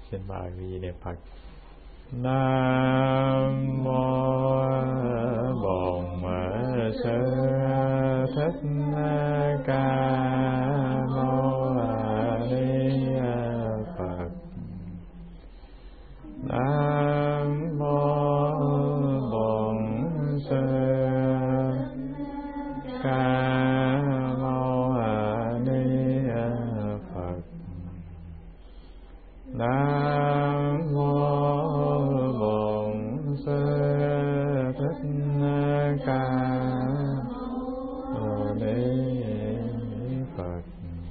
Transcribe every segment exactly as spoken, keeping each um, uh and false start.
Xin mời quý vị niệm Phật. Nam mô Bổn Sư Thích Ca Mâu Ni Phật. Nam mô Bổn Sư Ca Mâu Ni Phật. Nam mô Bổn Sư Thích Ca Mâu Ni Phật.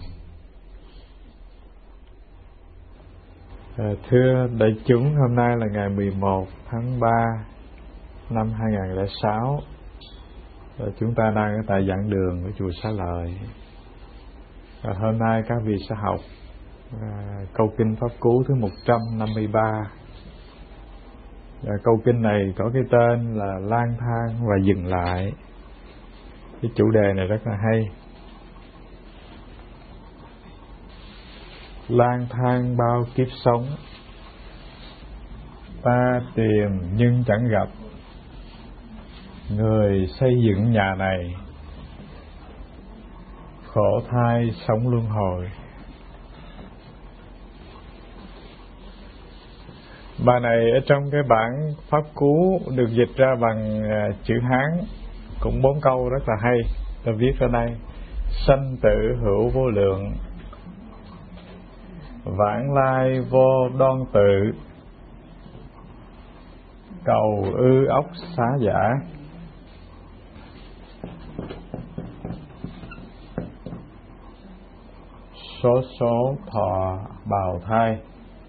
À, thưa đại chúng, hôm nay là ngày mười một tháng ba năm hai nghìn không trăm lẻ sáu. À, chúng ta đang ở tại giảng đường của chùa Xá Lợi. À, hôm nay các vị sẽ học À, câu kinh Pháp Cú thứ một trăm năm mươi ba. À, câu kinh này có cái tên là lang thang và dừng lại. Cái chủ đề này rất là hay. Lang thang bao kiếp sống, ta tìm nhưng chẳng gặp. Người xây dựng nhà này, khổ thai sống luân hồi. Bài này ở trong cái bản Pháp Cú được dịch ra bằng chữ Hán, cũng bốn câu rất là hay. Tôi viết ở đây: sanh tử hữu vô lượng, vãng lai vô đoan tự, cầu ư ốc xá giả. Số số thọ bào thai.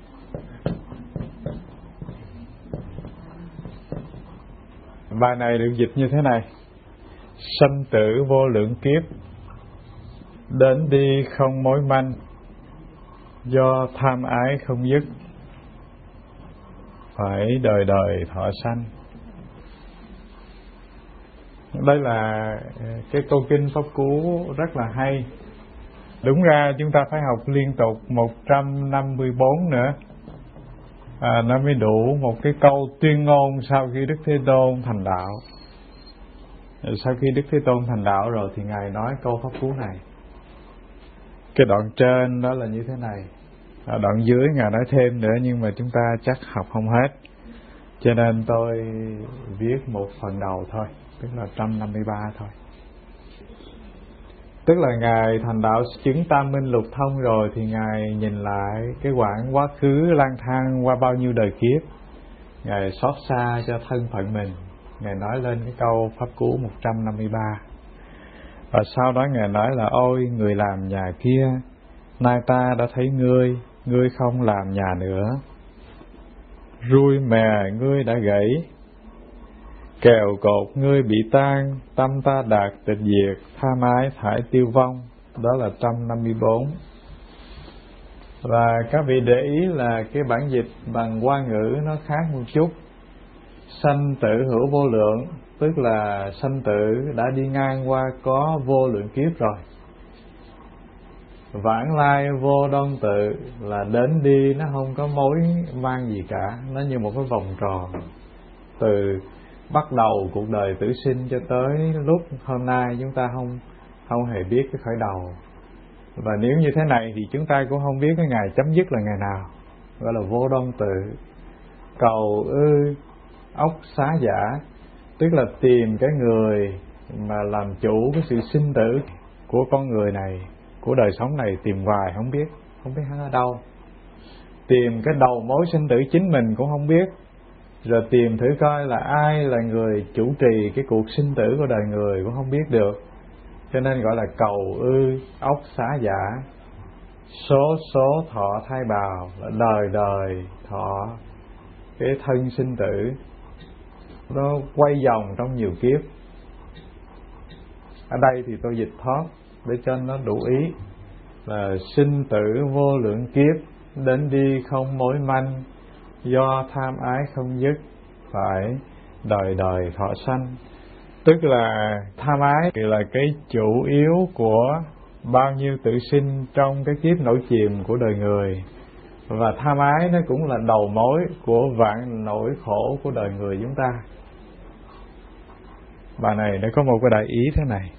Bài này được dịch như thế này: sanh tử vô lượng kiếp, đến đi không mối manh, do tham ái không dứt, phải đời đời thọ sanh. Đây là cái câu kinh Pháp Cú rất là hay. Đúng ra chúng ta phải học liên tục một trăm năm mươi bốn nữa, à, nó mới đủ một cái câu tuyên ngôn sau khi Đức Thế Tôn thành đạo. Sau khi Đức Thế Tôn thành đạo rồi thì Ngài nói câu Pháp Cú này. Cái đoạn trên đó là như thế này, à, đoạn dưới Ngài nói thêm nữa, nhưng mà chúng ta chắc học không hết, cho nên tôi viết một phần đầu thôi, tức là một trăm năm mươi ba thôi. Tức là Ngài thành đạo chứng tam minh lục thông rồi thì Ngài nhìn lại cái quãng quá khứ lang thang qua bao nhiêu đời kiếp, Ngài xót xa cho thân phận mình. Ngài nói lên cái câu Pháp Cú một trăm năm mươi ba. Và sau đó Ngài nói là: ôi người làm nhà kia, nay ta đã thấy ngươi, ngươi không làm nhà nữa. Rui mè ngươi đã gãy, kèo cột ngươi bị tan, tâm ta đạt tịch diệt, tham ái thải tiêu vong. Đó là một trăm năm mươi bốn. Và các vị để ý là cái bản dịch bằng Hoa ngữ nó khác một chút. Sanh tử hữu vô lượng, tức là sanh tử đã đi ngang qua có vô lượng kiếp rồi. Vãng lai vô đoan tự là đến đi nó không có mối mang gì cả, nó như một cái vòng tròn, từ bắt đầu cuộc đời tử sinh cho tới lúc hôm nay chúng ta không không hề biết cái khởi đầu. Và nếu như thế này thì chúng ta cũng không biết cái ngày chấm dứt là ngày nào, gọi là vô đoan tự. Cầu ư ốc xá giả, tức là tìm cái người mà làm chủ cái sự sinh tử của con người này, của đời sống này, tìm hoài không biết, không biết hắn ở đâu. Tìm cái đầu mối sinh tử chính mình cũng không biết, rồi tìm thử coi là ai là người chủ trì cái cuộc sinh tử của đời người cũng không biết được. Cho nên gọi là cầu ư ốc xá giả. Số số thọ thai bào là đời đời thọ cái thân sinh tử, nó quay vòng trong nhiều kiếp. Ở đây thì tôi dịch thoát để cho nó đủ ý, là sinh tử vô lượng kiếp, đến đi không mối manh, do tham ái không dứt, phải đời đời thọ sanh. Tức là tham ái là cái chủ yếu của bao nhiêu tự sinh trong cái kiếp nổi chìm của đời người. Và tham ái nó cũng là đầu mối của vạn nỗi khổ của đời người chúng ta. Bà này nó có một cái đại ý thế này: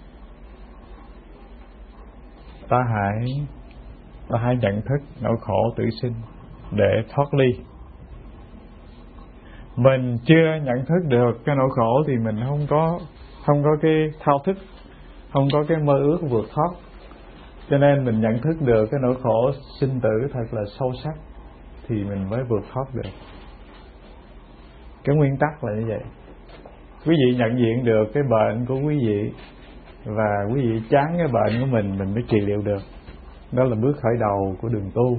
ta hãy ta hãy nhận thức nỗi khổ tử sinh để thoát ly. Mình chưa nhận thức được cái nỗi khổ thì mình không có không có cái thao thức, không có cái mơ ước vượt thoát. Cho nên mình nhận thức được cái nỗi khổ sinh tử thật là sâu sắc thì mình mới vượt thoát được. Cái nguyên tắc là như vậy. Quý vị nhận diện được cái bệnh của quý vị và quý vị chán cái bệnh của mình, mình mới trị liệu được. Đó là bước khởi đầu của đường tu.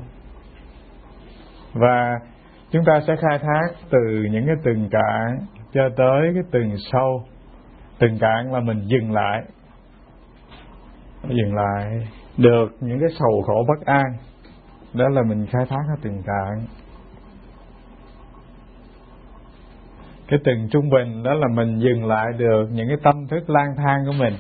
Và chúng ta sẽ khai thác từ những cái từng cạn cho tới cái từng sâu. Từng cạn là mình dừng lại, dừng lại được những cái sầu khổ bất an. Đó là mình khai thác ở từng cạn. Cái từng trung bình đó là mình dừng lại được những cái tâm thức lang thang của mình.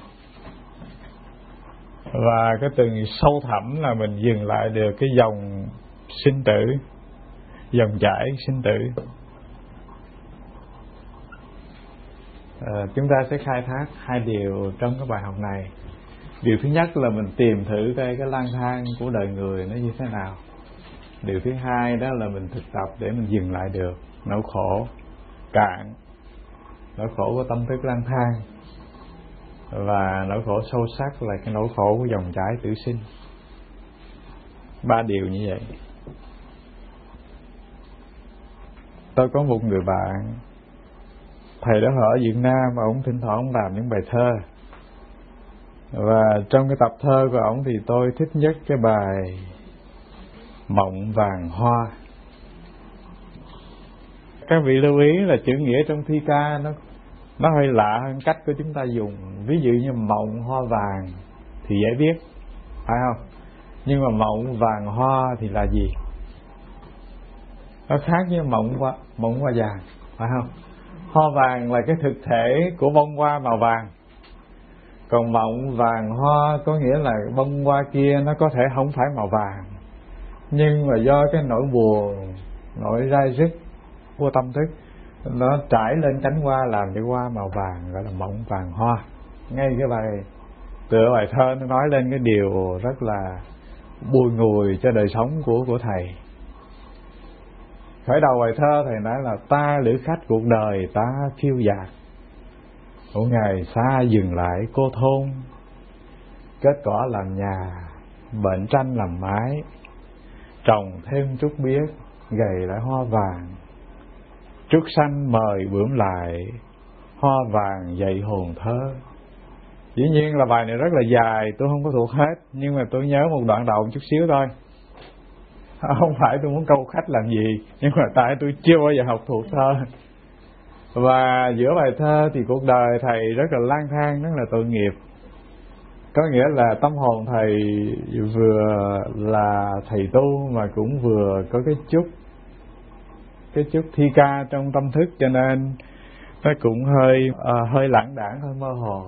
Và cái từng sâu thẳm là mình dừng lại được cái dòng sinh tử, dòng chảy sinh tử. À, chúng ta sẽ khai thác hai điều trong cái bài học này. Điều thứ nhất là mình tìm thử cái, cái lang thang của đời người nó như thế nào. Điều thứ hai đó là mình thực tập để mình dừng lại được nỗi khổ cạn, nỗi khổ của tâm thức lang thang. Và nỗi khổ sâu sắc là cái nỗi khổ của dòng chảy tử sinh. Ba điều như vậy. Tôi có một người bạn, thầy đó ở Việt Nam, mà ông thỉnh thoảng làm những bài thơ. Và trong cái tập thơ của ông thì tôi thích nhất cái bài Mộng Vàng Hoa. Các vị lưu ý là chữ nghĩa trong thi ca nó nó hơi lạ hơn cách của chúng ta dùng. Ví dụ như mộng hoa vàng thì dễ biết, phải không? Nhưng mà mộng vàng hoa thì là gì? Nó khác với mộng hoa, mộng hoa vàng, phải không? Hoa vàng là cái thực thể của bông hoa màu vàng. Còn mộng vàng hoa có nghĩa là bông hoa kia nó có thể không phải màu vàng, nhưng mà do cái nỗi buồn, nỗi rai rứt của tâm thức, nó trải lên cánh hoa làm cho hoa màu vàng, gọi là mộng vàng hoa. Ngay cái bài tựa bài thơ nó nói lên cái điều rất là bùi ngùi cho đời sống của của thầy. Khởi đầu bài thơ thầy nói là ta lữ khách cuộc đời ta phiêu dạt, mỗi ngày xa dừng lại cô thôn, kết cỏ làm nhà, bệnh tranh làm mái, trồng thêm trúc biếc, gầy lại hoa vàng, trúc xanh mời bướm lại, hoa vàng dậy hồn thơ. Dĩ nhiên là bài này rất là dài, tôi không có thuộc hết, nhưng mà tôi nhớ một đoạn đầu một chút xíu thôi. Không phải tôi muốn câu khách làm gì, nhưng mà tại tôi chưa bao giờ học thuộc thơ. Và giữa bài thơ thì cuộc đời thầy rất là lang thang, rất là tội nghiệp. Có nghĩa là tâm hồn thầy vừa là thầy tu mà cũng vừa có cái chút cái chút thi ca trong tâm thức, cho nên nó cũng hơi à, hơi lãng đãng, hơi mơ hồ.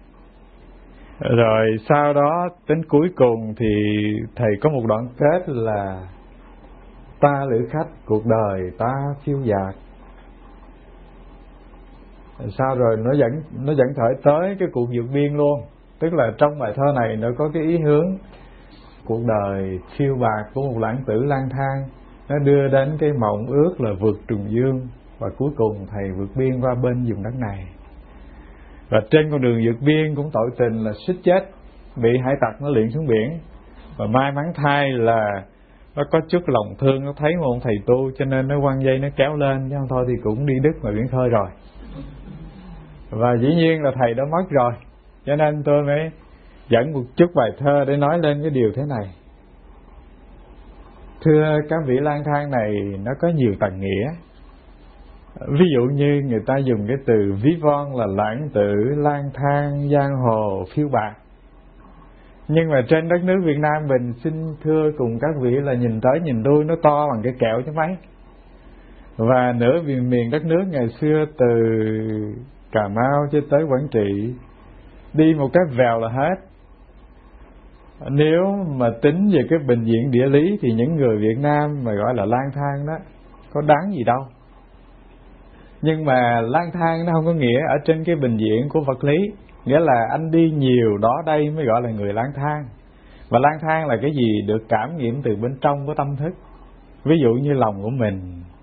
Rồi sau đó đến cuối cùng thì thầy có một đoạn kết là ta lữ khách cuộc đời ta phiêu dạt. Sau rồi nó dẫn nó dẫn khởi tới cái cuộc vượt biên luôn. Tức là trong bài thơ này nó có cái ý hướng cuộc đời phiêu bạt của một lãng tử lang thang, nó đưa đến cái mộng ước là vượt trùng dương, và cuối cùng thầy vượt biên qua bên vùng đất này. Và trên con đường vượt biên cũng tội tình là suýt chết, bị hải tặc nó liệng xuống biển. Và may mắn thay là nó có chút lòng thương, nó thấy một thầy tu cho nên nó quăng dây nó kéo lên, chứ không thôi thì cũng đi đứt ngoài biển khơi rồi. Và dĩ nhiên là thầy đã mất rồi, cho nên tôi mới dẫn một chút bài thơ để nói lên cái điều thế này. Thưa các vị lang thang này, nó có nhiều tầng nghĩa. Ví dụ như người ta dùng cái từ ví von là lãng tử, lang thang, giang hồ, phiêu bạt. Nhưng mà trên đất nước Việt Nam mình, xin thưa cùng các vị là nhìn tới nhìn lui nó to bằng cái kẹo chứ mấy. Và nửa miền miền đất nước ngày xưa từ Cà Mau cho tới Quảng Trị, đi một cái vèo là hết. Nếu mà tính về cái bình diện địa lý thì những người Việt Nam mà gọi là lang thang đó có đáng gì đâu. Nhưng mà lang thang nó không có nghĩa ở trên cái bình diện của vật lý, nghĩa là anh đi nhiều đó đây mới gọi là người lang thang. Và lang thang là cái gì được cảm nghiệm từ bên trong của tâm thức. Ví dụ như lòng của mình,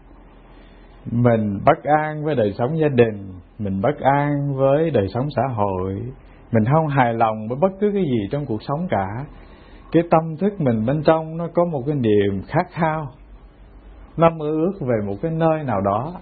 mình bất an với đời sống gia đình, mình bất an với đời sống xã hội, mình không hài lòng với bất cứ cái gì trong cuộc sống cả. Cái tâm thức mình bên trong nó có một cái niềm khát khao, nó mơ ước về một cái nơi nào đó.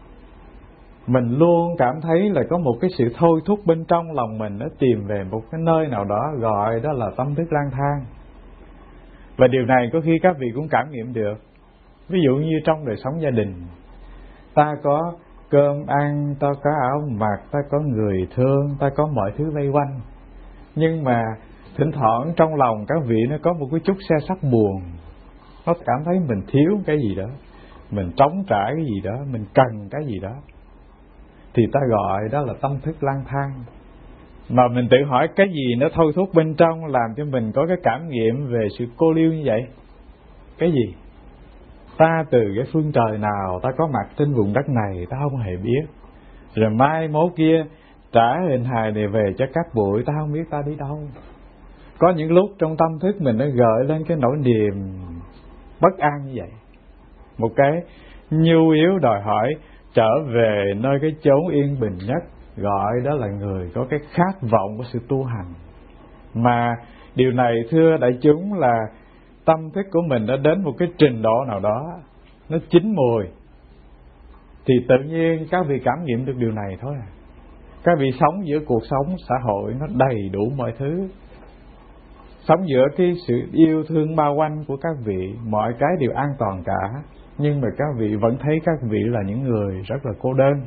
Mình luôn cảm thấy là có một cái sự thôi thúc bên trong lòng mình, nó tìm về một cái nơi nào đó, gọi đó là tâm thức lang thang. Và điều này có khi các vị cũng cảm nghiệm được. Ví dụ như trong đời sống gia đình, ta có cơm ăn, ta có áo mặc, ta có người thương, ta có mọi thứ vây quanh. Nhưng mà thỉnh thoảng trong lòng các vị nó có một cái chút xe sắt buồn, nó cảm thấy mình thiếu cái gì đó, mình trống trải cái gì đó, mình cần cái gì đó, thì ta gọi đó là tâm thức lang thang. Mà mình tự hỏi cái gì nó thôi thúc bên trong làm cho mình có cái cảm nghiệm về sự cô liêu như vậy? Cái gì? Ta từ cái phương trời nào ta có mặt trên vùng đất này ta không hề biết. Rồi mai mốt kia trả hình hài này về cho các bụi, ta không biết ta đi đâu. Có những lúc trong tâm thức mình nó gợi lên cái nỗi niềm bất an như vậy, một cái nhu yếu đòi hỏi trở về nơi cái chốn yên bình nhất, gọi đó là người có cái khát vọng của sự tu hành. Mà điều này thưa đại chúng là tâm thức của mình đã đến một cái trình độ nào đó, nó chín mùi, thì tự nhiên các vị cảm nghiệm được điều này thôi à. Các vị sống giữa cuộc sống xã hội nó đầy đủ mọi thứ, sống giữa cái sự yêu thương bao quanh của các vị, mọi cái đều an toàn cả, nhưng mà các vị vẫn thấy các vị là những người rất là cô đơn,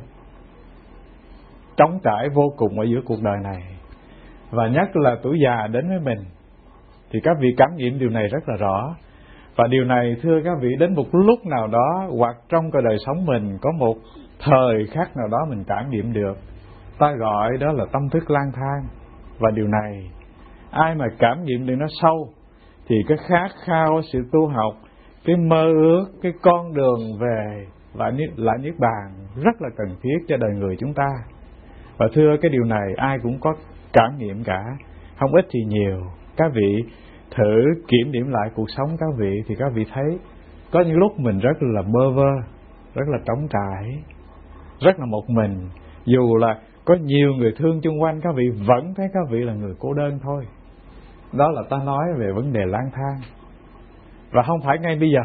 trống trải vô cùng ở giữa cuộc đời này. Và nhất là tuổi già đến với mình thì các vị cảm nghiệm điều này rất là rõ. Và điều này thưa các vị, đến một lúc nào đó hoặc trong cái đời sống mình có một thời khắc nào đó mình cảm nghiệm được, ta gọi đó là tâm thức lang thang. Và điều này ai mà cảm nghiệm được nó sâu thì cái khát khao sự tu học, cái mơ ước, cái con đường về lại lại niết bàn rất là cần thiết cho đời người chúng ta. Và thưa cái điều này ai cũng có cảm nghiệm cả, không ít thì nhiều. Các vị thử kiểm điểm lại cuộc sống các vị thì các vị thấy có những lúc mình rất là bơ vơ, rất là trống trải, rất là một mình. Dù là có nhiều người thương chung quanh, các vị vẫn thấy các vị là người cô đơn thôi. Đó là ta nói về vấn đề lang thang. Và không phải ngay bây giờ.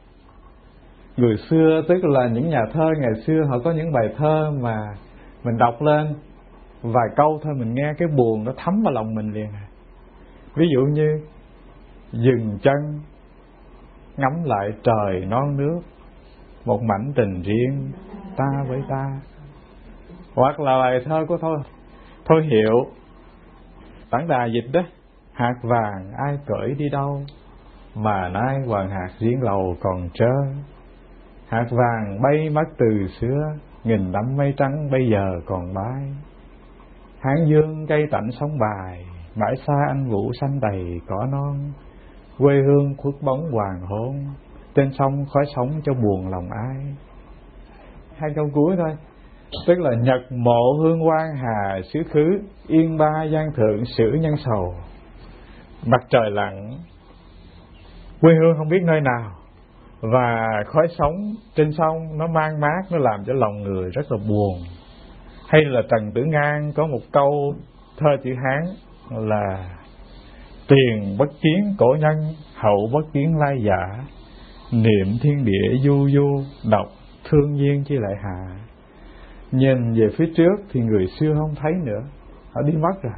Người xưa, tức là những nhà thơ ngày xưa, họ có những bài thơ mà mình đọc lên vài câu thôi mình nghe cái buồn nó thấm vào lòng mình liền. Ví dụ như dừng chân ngắm lại trời non nước, một mảnh tình riêng ta với ta. Hoặc là bài thơ của Thôi Thôi Hiệu, Tản Đà dịch đó: hạt vàng ai cởi đi đâu, mà nay hoàng hạt riêng lầu còn trơ. Hạt vàng bay mất từ xưa, nghìn năm mây trắng bây giờ còn bay. Hán dương cây tạnh sóng bài, bãi xa anh vũ xanh đầy cỏ non. Quê hương khuất bóng hoàng hôn, trên sông khói sóng cho buồn lòng ai. Hai câu cuối thôi, tức là nhật mộ hương quan hà xứ khứ, yên ba gian thượng sử nhân sầu. Mặt trời lặn, quê hương không biết nơi nào, và khói sóng trên sông nó mang mát, nó làm cho lòng người rất là buồn. Hay là Trần Tử Ngang có một câu thơ chữ Hán là: tiền bất kiến cổ nhân, hậu bất kiến lai giả. Niệm thiên địa du du, đọc thương nhiên chi lại hạ. Nhìn về phía trước thì người xưa không thấy nữa, họ đi mất rồi.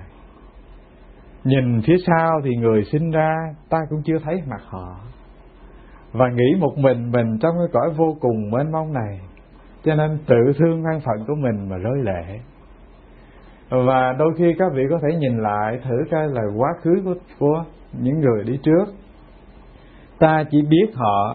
Nhìn phía sau thì người sinh ra ta cũng chưa thấy mặt họ. Và nghĩ một mình mình trong cái cõi vô cùng mênh mông này, cho nên tự thương thân phận của mình mà rơi lệ. Và đôi khi các vị có thể nhìn lại thử coi là quá khứ của, của những người đi trước. Ta chỉ biết họ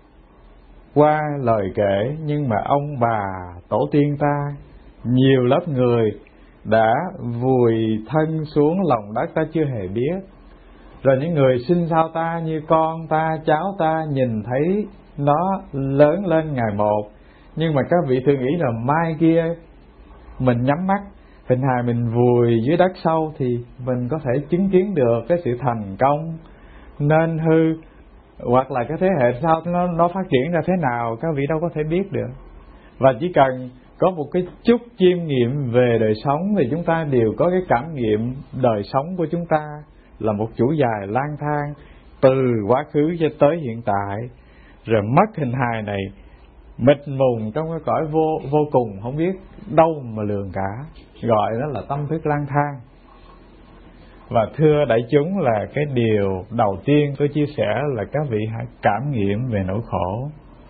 qua lời kể, nhưng mà ông bà tổ tiên ta, nhiều lớp người đã vùi thân xuống lòng đất ta chưa hề biết. Rồi những người sinh sau ta như con ta, cháu ta, nhìn thấy nó lớn lên ngày một. Nhưng mà các vị thử nghĩ là mai kia mình nhắm mắt, hình hài mình vùi dưới đất sâu, thì mình có thể chứng kiến được cái sự thành công, nên hư, hoặc là cái thế hệ sau nó, nó phát triển ra thế nào, các vị đâu có thể biết được. Và chỉ cần có một cái chút chiêm nghiệm về đời sống thì chúng ta đều có cái cảm nghiệm đời sống của chúng ta là một chuỗi dài lang thang từ quá khứ cho tới hiện tại, rồi mất hình hài này mịt mùng trong cái cõi vô vô cùng không biết đâu mà lường cả, gọi đó là tâm thức lang thang. Và thưa đại chúng, là cái điều đầu tiên tôi chia sẻ là các vị hãy cảm nghiệm về nỗi khổ.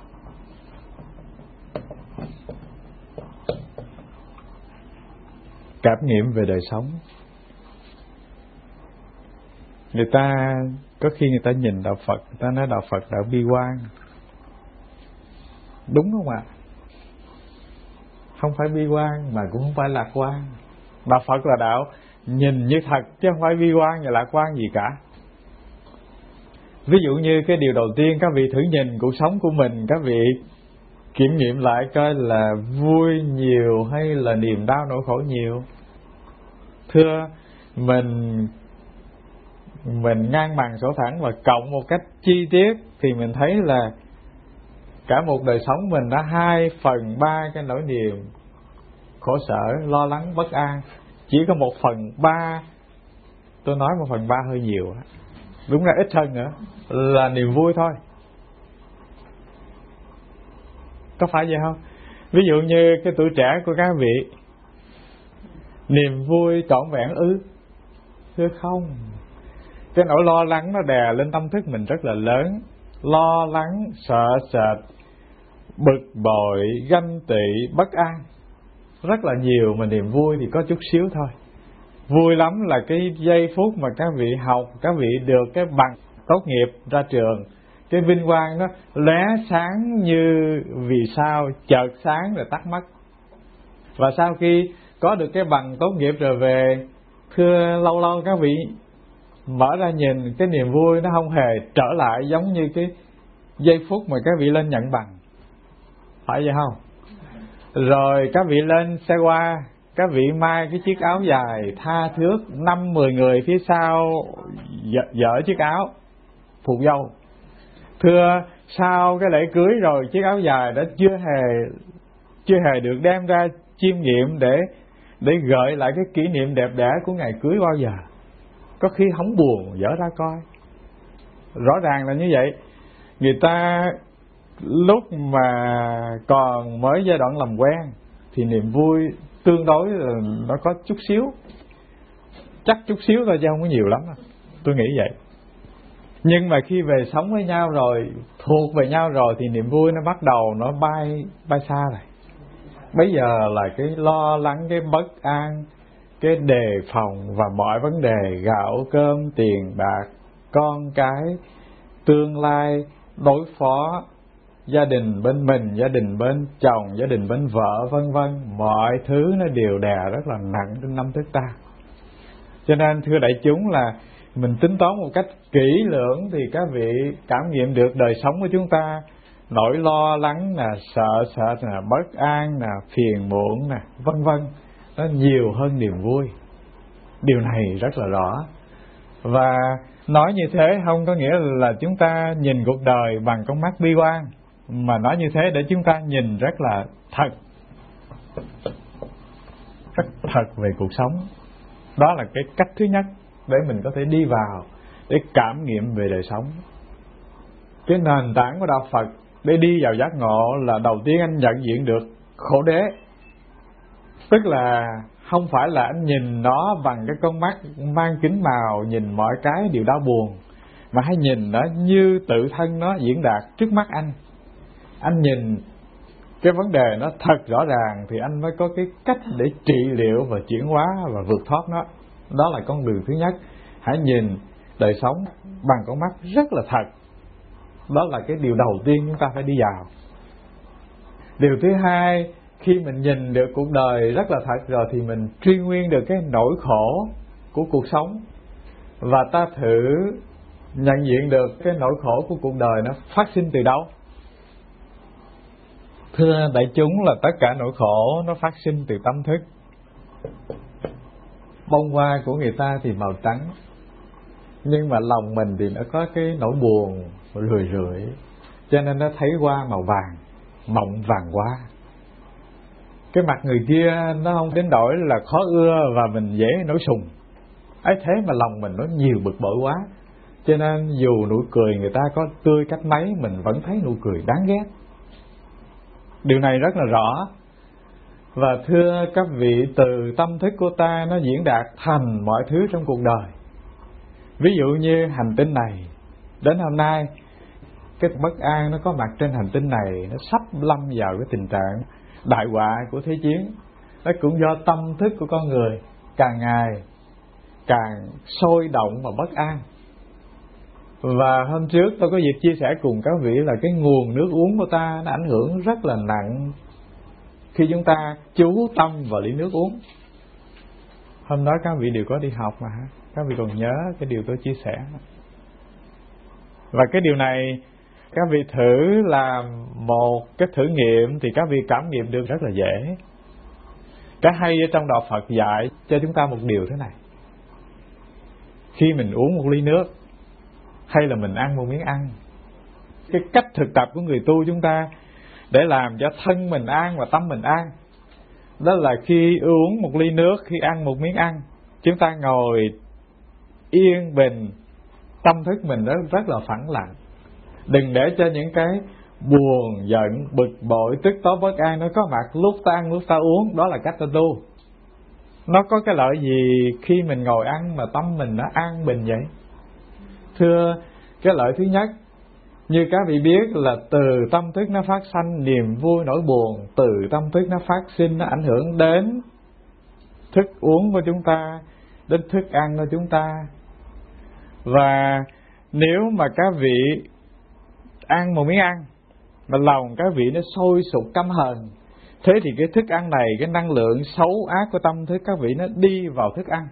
Cảm nghiệm về đời sống. Người ta có khi người ta nhìn đạo Phật, người ta nói đạo Phật đạo bi quan. Đúng không ạ? Không phải bi quan mà cũng không phải lạc quan. Đạo Phật là đạo nhìn như thật, chứ không phải bi quan và lạc quan gì cả. Ví dụ như cái điều đầu tiên, các vị thử nhìn cuộc sống của mình, các vị kiểm nghiệm lại coi là vui nhiều hay là niềm đau nỗi khổ nhiều. Thưa, mình mình ngang bằng sổ thẳng và cộng một cách chi tiết thì mình thấy là cả một đời sống mình đã hai phần ba cái nỗi niềm khổ sở, lo lắng, bất an. Chỉ có một phần ba, tôi nói một phần ba hơi nhiều, đúng ra ít hơn nữa, là niềm vui thôi. Có phải vậy không? Ví dụ như cái tuổi trẻ của các vị, niềm vui trọn vẹn ư? Thưa không. Cái nỗi lo lắng nó đè lên tâm thức mình rất là lớn. Lo lắng, sợ sệt, bực bội, ganh tị, bất an rất là nhiều, mà niềm vui thì có chút xíu thôi. Vui lắm là cái giây phút mà các vị học, các vị được cái bằng tốt nghiệp ra trường, cái vinh quang nó lóe sáng như vì sao, chợt sáng rồi tắt mất. Và sau khi có được cái bằng tốt nghiệp rồi về, thưa lâu lâu các vị mở ra nhìn, cái niềm vui nó không hề trở lại giống như cái giây phút mà các vị lên nhận bằng. Phải vậy không? Rồi các vị lên xe hoa, các vị mai cái chiếc áo dài tha thước, năm mười người phía sau dở, dở chiếc áo phụ dâu. Thưa, sau cái lễ cưới rồi, chiếc áo dài đã chưa hề chưa hề được đem ra chiêm nghiệm để để gợi lại cái kỷ niệm đẹp đẽ của ngày cưới bao giờ. Có khi không buồn dở ra coi. Rõ ràng là như vậy. Người ta lúc mà còn mới giai đoạn làm quen thì niềm vui tương đối là nó có chút xíu, chắc chút xíu thôi chứ không có nhiều lắm. Tôi nghĩ vậy. Nhưng mà khi về sống với nhau rồi, thuộc về nhau rồi, thì niềm vui nó bắt đầu nó bay bay xa rồi. Bây giờ là cái lo lắng, cái bất an, cái đề phòng và mọi vấn đề gạo cơm, tiền bạc, con cái, tương lai, đối phó, gia đình bên mình, gia đình bên chồng, gia đình bên vợ, vân vân, mọi thứ nó đều đè rất là nặng trên tâm thức ta. Cho nên thưa đại chúng, là mình tính toán một cách kỹ lưỡng thì các vị cảm nghiệm được đời sống của chúng ta, nỗi lo lắng nè, sợ sệt nè, bất an nè, phiền muộn nè, vân vân, nó nhiều hơn niềm vui. Điều này rất là rõ. Và nói như thế không có nghĩa là chúng ta nhìn cuộc đời bằng con mắt bi quan, mà nói như thế để chúng ta nhìn rất là thật, rất thật về cuộc sống. Đó là cái cách thứ nhất để mình có thể đi vào, để cảm nghiệm về đời sống. Cái nền tảng của đạo Phật để đi vào giác ngộ là đầu tiên anh nhận diện được khổ đế. Tức là không phải là anh nhìn nó bằng cái con mắt mang kính màu, nhìn mọi cái đều đau buồn, mà hãy nhìn nó như tự thân nó diễn đạt trước mắt anh. Anh nhìn cái vấn đề nó thật rõ ràng thì anh mới có cái cách để trị liệu và chuyển hóa và vượt thoát nó. Đó là con đường thứ nhất. Hãy nhìn đời sống bằng con mắt rất là thật. Đó là cái điều đầu tiên chúng ta phải đi vào. Điều thứ hai, khi mình nhìn được cuộc đời rất là thật rồi thì mình truy nguyên được cái nỗi khổ của cuộc sống. Và ta thử nhận diện được cái nỗi khổ của cuộc đời nó phát sinh từ đâu. Thưa đại chúng, là tất cả nỗi khổ nó phát sinh từ tâm thức. Bông hoa của người ta thì màu trắng, nhưng mà lòng mình thì nó có cái nỗi buồn rười rượi, cho nên nó thấy hoa màu vàng, mộng vàng hoa. Cái mặt người kia nó không đến đổi là khó ưa và mình dễ nổi sùng. ấy thế mà lòng mình nó nhiều bực bội quá, cho nên dù nụ cười người ta có tươi cách mấy, mình vẫn thấy nụ cười đáng ghét. Điều này rất là rõ. Và thưa các vị, từ tâm thức của ta nó diễn đạt thành mọi thứ trong cuộc đời. Ví dụ như hành tinh này, đến hôm nay cái bất an nó có mặt trên hành tinh này, nó sắp lâm vào cái tình trạng đại họa của thế chiến. Nó cũng do tâm thức của con người càng ngày càng sôi động và bất an. Và hôm trước tôi có dịp chia sẻ cùng các vị là cái nguồn nước uống của ta nó ảnh hưởng rất là nặng khi chúng ta chú tâm vào ly nước uống. Hôm đó các vị đều có đi học mà, các vị còn nhớ cái điều tôi chia sẻ. Và cái điều này các vị thử làm một cái thử nghiệm thì các vị cảm nghiệm được rất là dễ. Cái hay ở trong đạo Phật dạy cho chúng ta một điều thế này: khi mình uống một ly nước hay là mình ăn một miếng ăn, cái cách thực tập của người tu chúng ta để làm cho thân mình an và tâm mình an, đó là khi uống một ly nước, khi ăn một miếng ăn, chúng ta ngồi yên bình, tâm thức mình rất, rất là phẳng lặng. Đừng để cho những cái buồn, giận, bực bội, tức tối, bất an nó có mặt lúc ta ăn, lúc ta uống. Đó là cách ta tu. Nó có cái lợi gì khi mình ngồi ăn mà tâm mình nó an bình vậy? Thưa, cái lợi thứ nhất, như các vị biết là từ tâm thức nó phát sanh niềm vui nỗi buồn, từ tâm thức nó phát sinh nó ảnh hưởng đến thức uống của chúng ta, đến thức ăn của chúng ta. Và nếu mà các vị ăn một miếng ăn mà lòng các vị nó sôi sục căm hờn, thế thì cái thức ăn này, cái năng lượng xấu ác của tâm thức các vị nó đi vào thức ăn.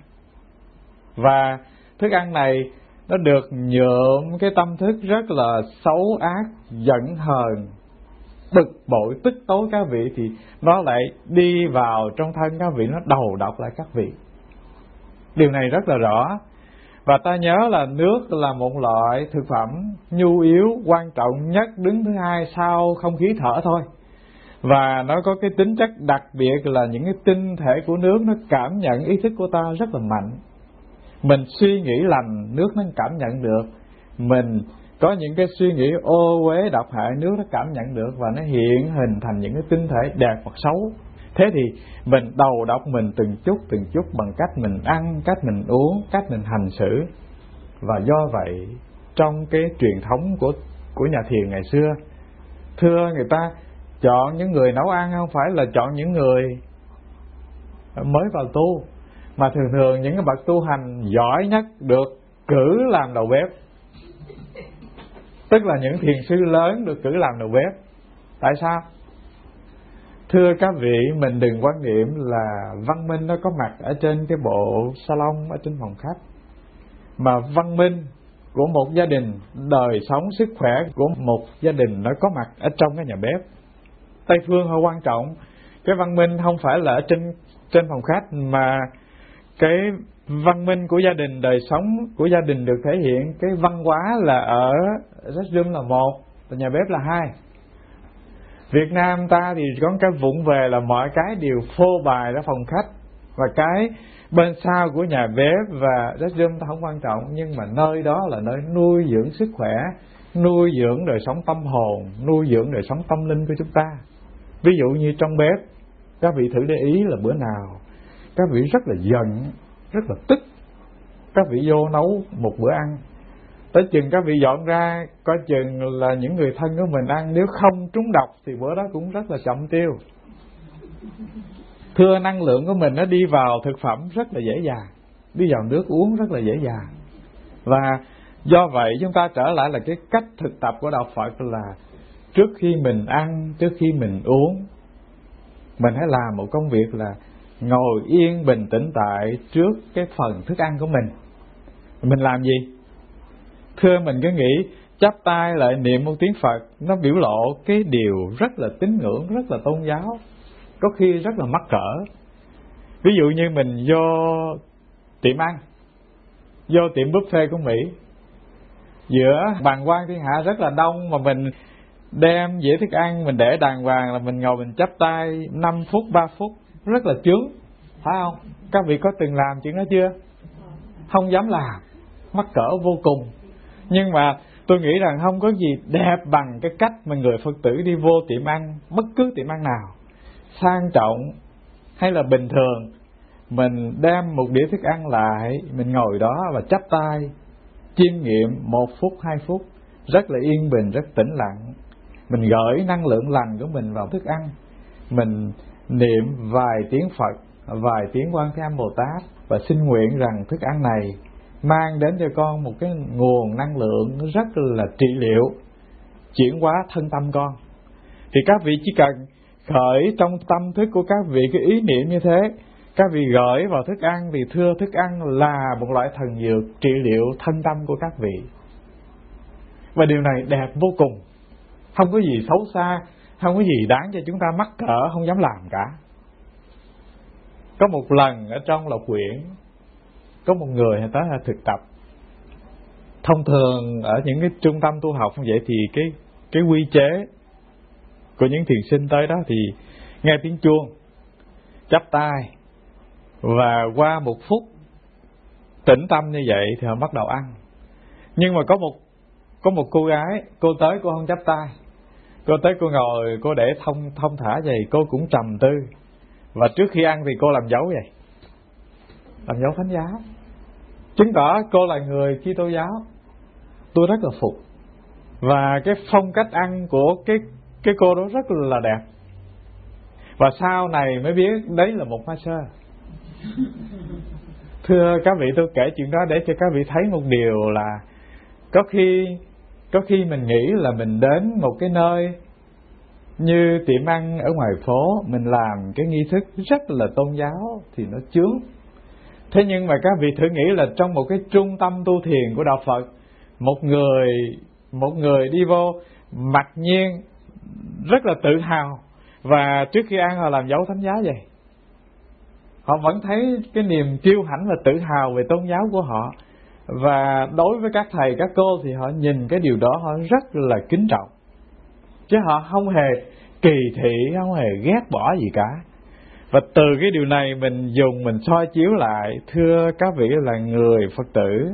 Và thức ăn này nó được nhuộm cái tâm thức rất là xấu ác, giận hờn, bực bội, tức tối các vị, thì nó lại đi vào trong thân các vị, nó đầu độc lại các vị. Điều này rất là rõ. Và ta nhớ là nước là một loại thực phẩm nhu yếu quan trọng nhất, đứng thứ hai sau không khí thở thôi. Và nó có cái tính chất đặc biệt là những cái tinh thể của nước nó cảm nhận ý thức của ta rất là mạnh. Mình suy nghĩ lành, nước nó cảm nhận được. Mình có những cái suy nghĩ ô uế độc hại, nước nó cảm nhận được, và nó hiện hình thành những cái tinh thể đẹp hoặc xấu. Thế thì mình đầu độc mình từng chút từng chút bằng cách mình ăn, cách mình uống, cách mình hành xử. Và do vậy trong cái truyền thống của của nhà thiền ngày xưa, thưa, người ta chọn những người nấu ăn không phải là chọn những người mới vào tu, mà thường thường những cái bậc tu hành giỏi nhất được cử làm đầu bếp. Tức là những thiền sư lớn được cử làm đầu bếp. Tại sao? Thưa các vị, mình đừng quan niệm là văn minh nó có mặt ở trên cái bộ salon, ở trên phòng khách, mà văn minh của một gia đình, đời sống sức khỏe của một gia đình nó có mặt ở trong cái nhà bếp. Tây phương họ quan trọng cái văn minh không phải là ở trên trên phòng khách, mà cái văn minh của gia đình, đời sống của gia đình được thể hiện, cái văn hóa là ở restroom là một, và nhà bếp là hai. Việt Nam ta thì có cái vụng về là mọi cái đều phô bày ra phòng khách, và cái bên sau của nhà bếp và restroom ta không quan trọng, nhưng mà nơi đó là nơi nuôi dưỡng sức khỏe, nuôi dưỡng đời sống tâm hồn, nuôi dưỡng đời sống tâm linh của chúng ta. Ví dụ như trong bếp, các vị thử để ý là bữa nào các vị rất là giận, rất là tức, các vị vô nấu một bữa ăn, tới chừng các vị dọn ra, coi chừng là những người thân của mình ăn, nếu không trúng độc thì bữa đó cũng rất là chậm tiêu. Thưa, năng lượng của mình nó đi vào thực phẩm rất là dễ dàng, đi vào nước uống rất là dễ dàng. Và do vậy chúng ta trở lại là cái cách thực tập của đạo Phật là trước khi mình ăn, trước khi mình uống, mình hãy làm một công việc là ngồi yên bình tĩnh tại trước cái phần thức ăn của mình. Mình làm gì? Thưa mình cứ nghĩ chắp tay lại niệm một tiếng Phật, nó biểu lộ cái điều rất là tín ngưỡng, rất là tôn giáo, có khi rất là mắc cỡ. Ví dụ như mình vô tiệm ăn, vô tiệm buffet của Mỹ, giữa bàn quan thiên hạ rất là đông, mà mình đem dĩa thức ăn mình để đàng hoàng là mình ngồi mình chắp tay năm phút, ba phút, rất là chướng, phải không? Các vị có từng làm chuyện đó chưa? Không dám làm, mắc cỡ vô cùng. Nhưng mà tôi nghĩ rằng không có gì đẹp bằng cái cách mà người Phật tử đi vô tiệm ăn, bất cứ tiệm ăn nào, sang trọng hay là bình thường, mình đem một đĩa thức ăn lại, mình ngồi đó và chắp tay chiêm nghiệm một phút, hai phút, rất là yên bình, rất tĩnh lặng. Mình gửi năng lượng lành của mình vào thức ăn, mình niệm vài tiếng Phật, vài tiếng Quan Thế Âm Bồ Tát, và xin nguyện rằng thức ăn này mang đến cho con một cái nguồn năng lượng rất là trị liệu, chuyển hóa thân tâm con. Thì các vị chỉ cần khởi trong tâm thức của các vị cái ý niệm như thế, các vị gửi vào thức ăn, thì thưa thức ăn là một loại thần dược trị liệu thân tâm của các vị. Và điều này đẹp vô cùng, không có gì xấu xa, không có gì đáng cho chúng ta mắc cỡ không dám làm cả. Có một lần ở trong Lộc Quyển, có một người tới là thực tập. Thông thường ở những cái trung tâm tu học như vậy thì cái cái quy chế của những thiền sinh tới đó thì nghe tiếng chuông, chắp tay, và qua một phút tĩnh tâm như vậy thì họ bắt đầu ăn. Nhưng mà có một có một cô gái, cô tới cô không chắp tay, cô tới cô ngồi, cô để thông thông thả vậy, cô cũng trầm tư. Và trước khi ăn thì cô làm dấu vậy, làm dấu thánh giá, chứng tỏ cô là người Kitô giáo. Tôi rất là phục. Và cái phong cách ăn của cái cái cô đó rất là đẹp. Và sau này mới biết đấy là một ma sơ. Thưa các vị, tôi kể chuyện đó để cho các vị thấy một điều là có khi có khi mình nghĩ là mình đến một cái nơi như tiệm ăn ở ngoài phố, mình làm cái nghi thức rất là tôn giáo thì nó chướng. Thế nhưng mà các vị thử nghĩ là trong một cái trung tâm tu thiền của đạo Phật, một người một người đi vô mặc nhiên rất là tự hào, và trước khi ăn họ làm dấu thánh giá vậy. Họ vẫn thấy cái niềm kiêu hãnh và tự hào về tôn giáo của họ. Và đối với các thầy, các cô thì họ nhìn cái điều đó họ rất là kính trọng, chứ họ không hề kỳ thị, không hề ghét bỏ gì cả. Và từ cái điều này mình dùng, mình soi chiếu lại, thưa các vị là người Phật tử,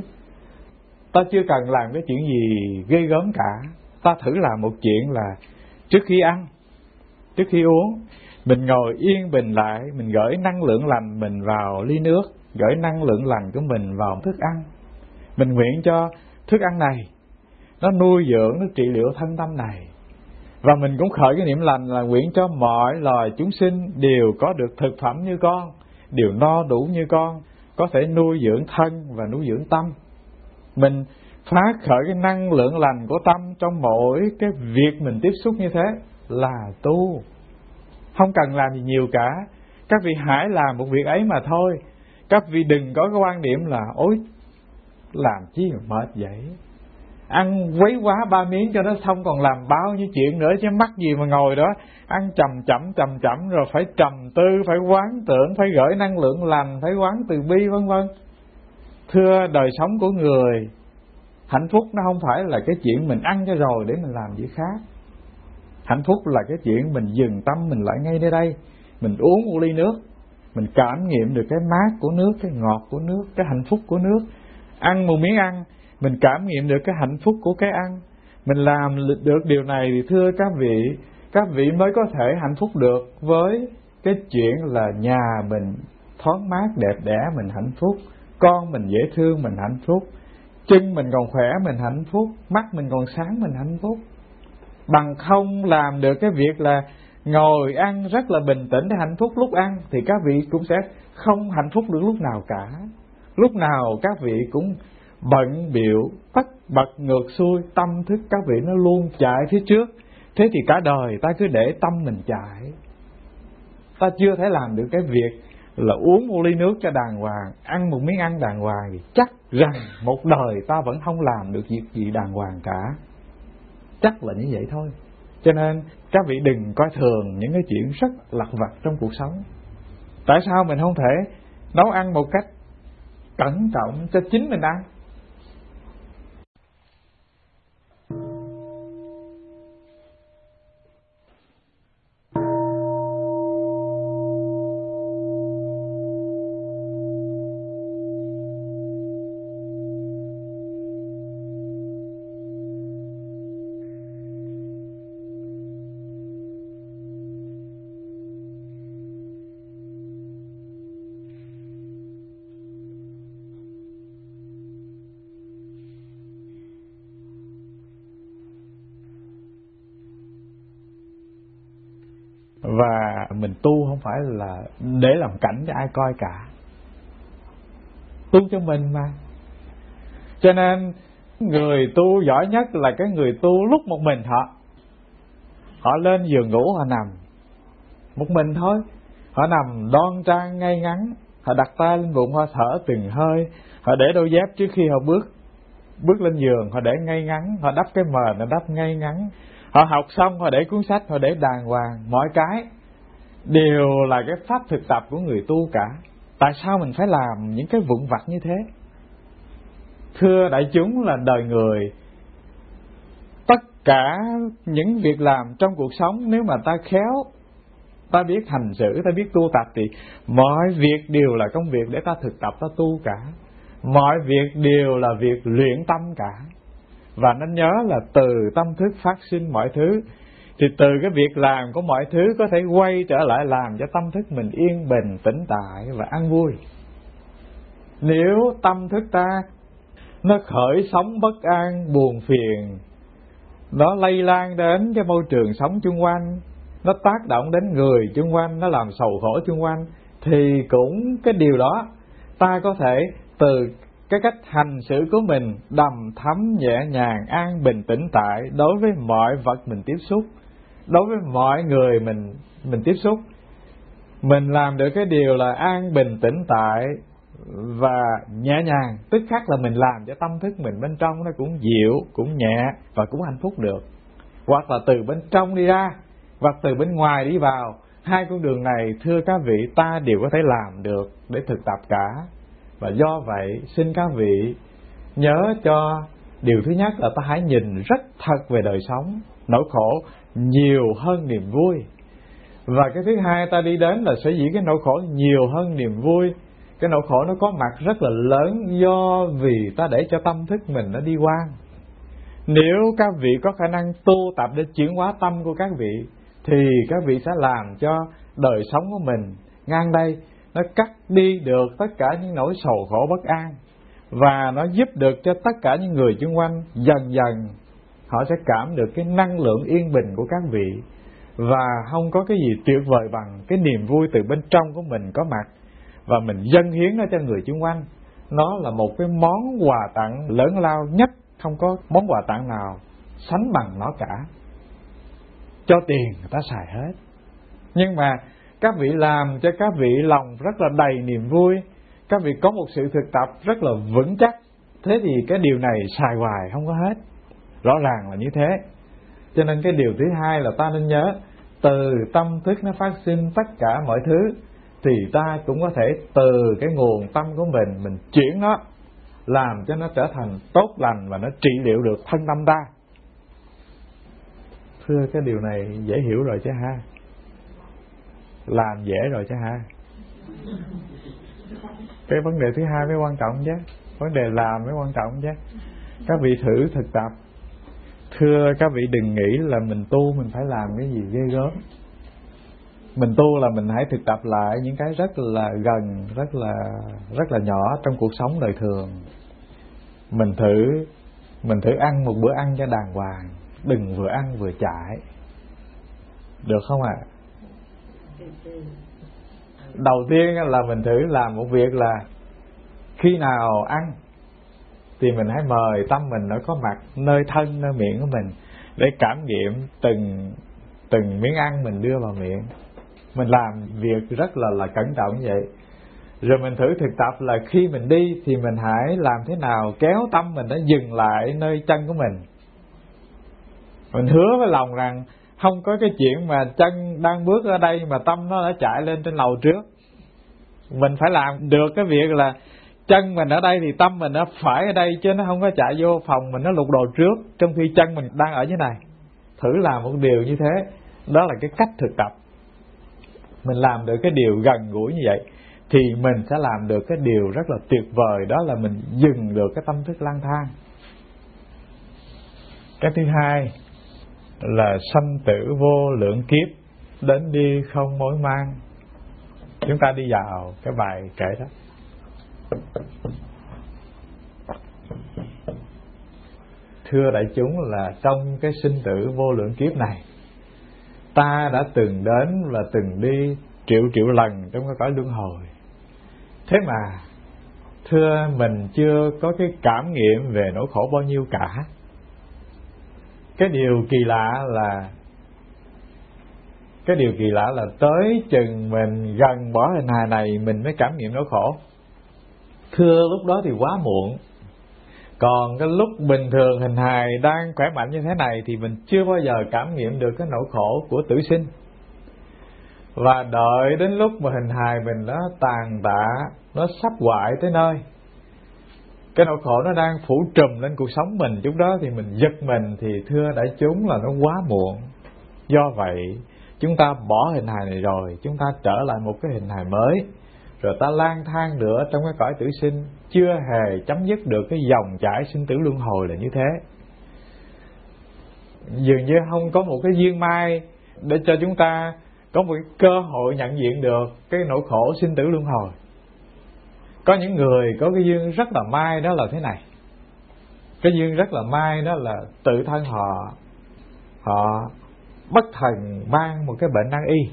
ta chưa cần làm cái chuyện gì ghê gớm cả. Ta thử làm một chuyện là trước khi ăn, trước khi uống, mình ngồi yên bình lại, mình gửi năng lượng lành mình vào ly nước, gửi năng lượng lành của mình vào thức ăn. Mình nguyện cho thức ăn này nó nuôi dưỡng, nó trị liệu thân tâm này. Và mình cũng khởi cái niệm lành là nguyện cho mọi loài chúng sinh đều có được thực phẩm như con, đều no đủ như con, có thể nuôi dưỡng thân và nuôi dưỡng tâm. Mình phát khởi cái năng lượng lành của tâm trong mỗi cái việc mình tiếp xúc như thế là tu. Không cần làm gì nhiều cả. Các vị hãy làm một việc ấy mà thôi. Các vị đừng có cái quan điểm là ôi làm chi mà mệt vậy, ăn quấy quá ba miếng cho nó xong còn làm bao nhiêu chuyện nữa chứ, mắc gì mà ngồi đó ăn chậm chậm chậm chậm rồi phải trầm tư, phải quán tưởng, phải gửi năng lượng lành, phải quán từ bi vân vân. Thưa, đời sống của người, hạnh phúc nó không phải là cái chuyện mình ăn cho rồi để mình làm gì khác. Hạnh phúc là cái chuyện mình dừng tâm mình lại ngay nơi đây, mình uống một ly nước, mình cảm nghiệm được cái mát của nước, cái ngọt của nước, cái hạnh phúc của nước. Ăn một miếng ăn, mình cảm nghiệm được cái hạnh phúc của cái ăn. Mình làm được điều này thì thưa các vị, các vị mới có thể hạnh phúc được với cái chuyện là nhà mình thoáng mát đẹp đẽ mình hạnh phúc, con mình dễ thương mình hạnh phúc, chân mình còn khỏe mình hạnh phúc, mắt mình còn sáng mình hạnh phúc. Bằng không làm được cái việc là ngồi ăn rất là bình tĩnh để hạnh phúc lúc ăn thì các vị cũng sẽ không hạnh phúc được lúc nào cả. Lúc nào các vị cũng bận bịu, tất bật ngược xuôi, tâm thức các vị nó luôn chạy phía trước. Thế thì cả đời ta cứ để tâm mình chạy, ta chưa thể làm được cái việc là uống một ly nước cho đàng hoàng, ăn một miếng ăn đàng hoàng thì chắc rằng một đời ta vẫn không làm được việc gì đàng hoàng cả. Chắc là như vậy thôi. Cho nên các vị đừng coi thường những cái chuyện rất lặt vặt trong cuộc sống. Tại sao mình không thể nấu ăn một cách cẩn trọng cho chính mình ăn? Và mình tu không phải là để làm cảnh cho ai coi cả, tu cho mình mà. Cho nên người tu giỏi nhất là cái người tu lúc một mình họ. Họ lên giường ngủ họ nằm một mình thôi. Họ nằm đoan trang ngay ngắn, họ đặt tay lên bụng, họ thở từng hơi. Họ để đôi dép trước khi họ bước Bước lên giường, họ để ngay ngắn. Họ đắp cái mền, họ đắp ngay ngắn. Họ học xong, họ để cuốn sách, họ để đàng hoàng. Mọi cái đều là cái pháp thực tập của người tu cả. Tại sao mình phải làm những cái vụn vặt như thế? Thưa đại chúng, là đời người, tất cả những việc làm trong cuộc sống, nếu mà ta khéo, ta biết hành xử, ta biết tu tập, thì mọi việc đều là công việc để ta thực tập, ta tu cả. Mọi việc đều là việc luyện tâm cả. Và nên nhớ là từ tâm thức phát sinh mọi thứ. Thì từ cái việc làm của mọi thứ có thể quay trở lại làm cho tâm thức mình yên bình, tĩnh tại và an vui. Nếu tâm thức ta nó khởi sóng bất an, buồn phiền, nó lây lan đến cái môi trường sống chung quanh, nó tác động đến người chung quanh, nó làm sầu khổ chung quanh, thì cũng cái điều đó ta có thể từ cái cách hành xử của mình đầm thấm nhẹ nhàng, an bình, tĩnh tại đối với mọi vật mình tiếp xúc, đối với mọi người mình mình tiếp xúc. Mình làm được cái điều là an bình, tĩnh tại và nhẹ nhàng, tức khắc là mình làm cho tâm thức mình bên trong nó cũng dịu, cũng nhẹ và cũng hạnh phúc được. Hoặc là từ bên trong đi ra, hoặc từ bên ngoài đi vào. Hai con đường này, thưa các vị, ta đều có thể làm được để thực tập cả. Và do vậy xin các vị nhớ cho điều thứ nhất là ta hãy nhìn rất thật về đời sống, nỗi khổ nhiều hơn niềm vui. Và cái thứ hai ta đi đến là sở dĩ cái nỗi khổ nhiều hơn niềm vui. Cái nỗi khổ nó có mặt rất là lớn do vì ta để cho tâm thức mình nó đi qua. Nếu các vị có khả năng tu tập để chuyển hóa tâm của các vị, thì các vị sẽ làm cho đời sống của mình ngang đây nó cắt đi được tất cả những nỗi sầu khổ bất an. Và nó giúp được cho tất cả những người xung quanh dần dần họ sẽ cảm được cái năng lượng yên bình của các vị. Và không có cái gì tuyệt vời bằng cái niềm vui từ bên trong của mình có mặt, và mình dâng hiến nó cho người xung quanh. Nó là một cái món quà tặng lớn lao nhất, không có món quà tặng nào sánh bằng nó cả. Cho tiền người ta xài hết, nhưng mà các vị làm cho các vị lòng rất là đầy niềm vui, các vị có một sự thực tập rất là vững chắc. Thế thì cái điều này xài hoài không có hết. Rõ ràng là như thế. Cho nên cái điều thứ hai là ta nên nhớ, từ tâm thức nó phát sinh tất cả mọi thứ, thì ta cũng có thể từ cái nguồn tâm của mình, mình chuyển nó, làm cho nó trở thành tốt lành và nó trị liệu được thân tâm ta. Thưa cái điều này dễ hiểu rồi chứ ha? Làm dễ rồi chứ ha? Cái vấn đề thứ hai mới quan trọng chứ. Vấn đề làm mới quan trọng chứ. Các vị thử thực tập. Thưa các vị đừng nghĩ là mình tu mình phải làm cái gì ghê gớm. Mình tu là mình hãy thực tập lại những cái rất là gần, rất là rất là nhỏ trong cuộc sống đời thường. Mình thử mình thử ăn một bữa ăn cho đàng hoàng, đừng vừa ăn vừa chạy. Được không ạ? À? Đầu tiên là mình thử làm một việc là khi nào ăn thì mình hãy mời tâm mình nó có mặt nơi thân, nơi miệng của mình, để cảm nghiệm từng từng miếng ăn mình đưa vào miệng. Mình làm việc rất là là cẩn trọng như vậy. Rồi mình thử thực tập là khi mình đi thì mình hãy làm thế nào kéo tâm mình nó dừng lại nơi chân của mình. Mình hứa với lòng rằng không có cái chuyện mà chân đang bước ở đây mà tâm nó đã chạy lên trên lầu trước. Mình phải làm được cái việc là chân mình ở đây thì tâm mình nó phải ở đây, chứ nó không có chạy vô phòng mình nó lục đồ trước, trong khi chân mình đang ở dưới này. Thử làm một điều như thế. Đó là cái cách thực tập. Mình làm được cái điều gần gũi như vậy thì mình sẽ làm được cái điều rất là tuyệt vời. Đó là mình dừng được cái tâm thức lang thang. Cái thứ hai là sanh tử vô lượng kiếp, đến đi không mối mang. Chúng ta đi vào cái bài kể đó. Thưa đại chúng, là trong cái sinh tử vô lượng kiếp này, ta đã từng đến và từng đi triệu triệu lần trong cái cõi luân hồi. Thế mà thưa mình chưa có cái cảm nghiệm về nỗi khổ bao nhiêu cả. Cái điều kỳ lạ là Cái điều kỳ lạ là tới chừng mình gần bỏ hình hài này mình mới cảm nghiệm nỗi khổ. Thưa lúc đó thì quá muộn. Còn cái lúc bình thường hình hài đang khỏe mạnh như thế này thì mình chưa bao giờ cảm nghiệm được cái nỗi khổ của tử sinh. Và đợi đến lúc mà hình hài mình nó tàn tạ, nó sắp hoại tới nơi, cái nỗi khổ nó đang phủ trùm lên cuộc sống mình, lúc đó thì mình giật mình, thì thưa đại chúng là nó quá muộn. Do vậy chúng ta bỏ hình hài này rồi, chúng ta trở lại một cái hình hài mới, rồi ta lang thang nữa trong cái cõi tử sinh, chưa hề chấm dứt được cái dòng chảy sinh tử luân hồi là như thế. Dường như không có một cái duyên may để cho chúng ta có một cái cơ hội nhận diện được cái nỗi khổ sinh tử luân hồi. Có những người có cái duyên rất là may, đó là thế này. Cái duyên rất là may đó là tự thân họ Họ bất thần mang một cái bệnh nan y.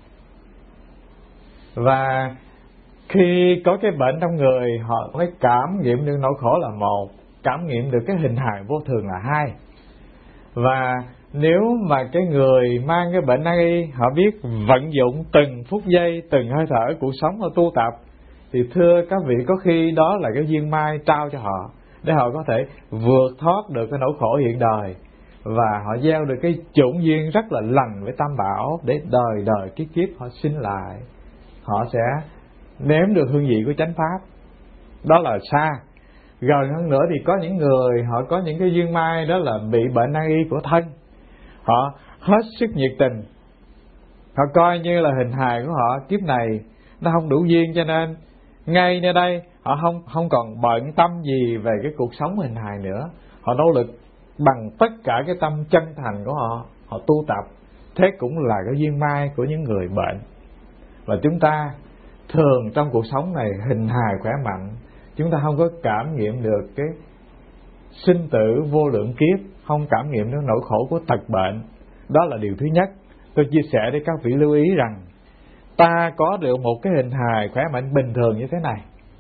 Và khi có cái bệnh trong người, họ mới cảm nghiệm được nỗi khổ là một, cảm nghiệm được cái hình hài vô thường là hai. Và nếu mà cái người mang cái bệnh nan y, họ biết vận dụng từng phút giây, từng hơi thở cuộc sống họ tu tập, thì thưa các vị, có khi đó là cái duyên may trao cho họ, để họ có thể vượt thoát được cái nỗi khổ hiện đời, và họ gieo được cái chủng duyên rất là lành với Tam Bảo, để đời đời kiếp kiếp họ sinh lại, họ sẽ nếm được hương vị của chánh pháp. Đó là xa. Gần hơn nữa thì có những người họ có những cái duyên may, đó là bị bệnh nan y của thân, họ hết sức nhiệt tình, họ coi như là hình hài của họ kiếp này nó không đủ duyên, cho nên ngay nơi đây họ không không còn bận tâm gì về cái cuộc sống hình hài nữa. Họ nỗ lực bằng tất cả cái tâm chân thành của họ, họ tu tập. Thế cũng là cái duyên may của những người bệnh. Và chúng ta thường trong cuộc sống này hình hài khỏe mạnh, chúng ta không có cảm nghiệm được cái sinh tử vô lượng kiếp, không cảm nghiệm được nỗi khổ của tật bệnh. Đó là điều thứ nhất. Tôi chia sẻ để các vị lưu ý rằng ta có được một cái hình hài khỏe mạnh bình thường như thế này,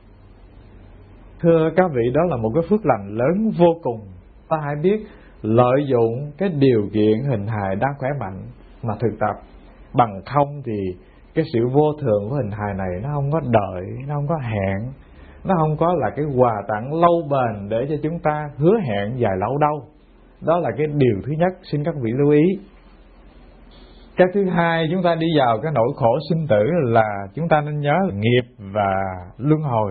thưa các vị, đó là một cái phước lành lớn vô cùng. Ta hãy biết lợi dụng cái điều kiện hình hài đang khỏe mạnh mà thực tập. Bằng không thì cái sự vô thường của hình hài này nó không có đợi, nó không có hẹn, nó không có là cái quà tặng lâu bền để cho chúng ta hứa hẹn dài lâu đâu. Đó là cái điều thứ nhất, xin các vị lưu ý. Cái thứ hai, chúng ta đi vào cái nỗi khổ sinh tử là chúng ta nên nhớ là nghiệp và luân hồi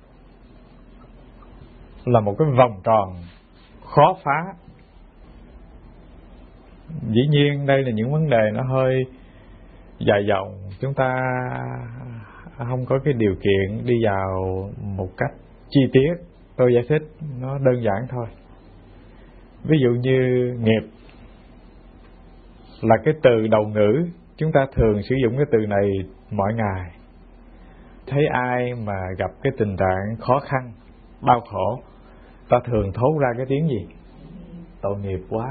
là một cái vòng tròn khó phá. Dĩ nhiên đây là những vấn đề nó hơi dài dòng, chúng ta không có cái điều kiện đi vào một cách chi tiết. Tôi giải thích nó đơn giản thôi. Ví dụ như nghiệp là cái từ đầu ngữ, chúng ta thường sử dụng cái từ này mỗi ngày. Thấy ai mà gặp cái tình trạng khó khăn, đau khổ, ta thường thốt ra cái tiếng gì? Tội nghiệp quá.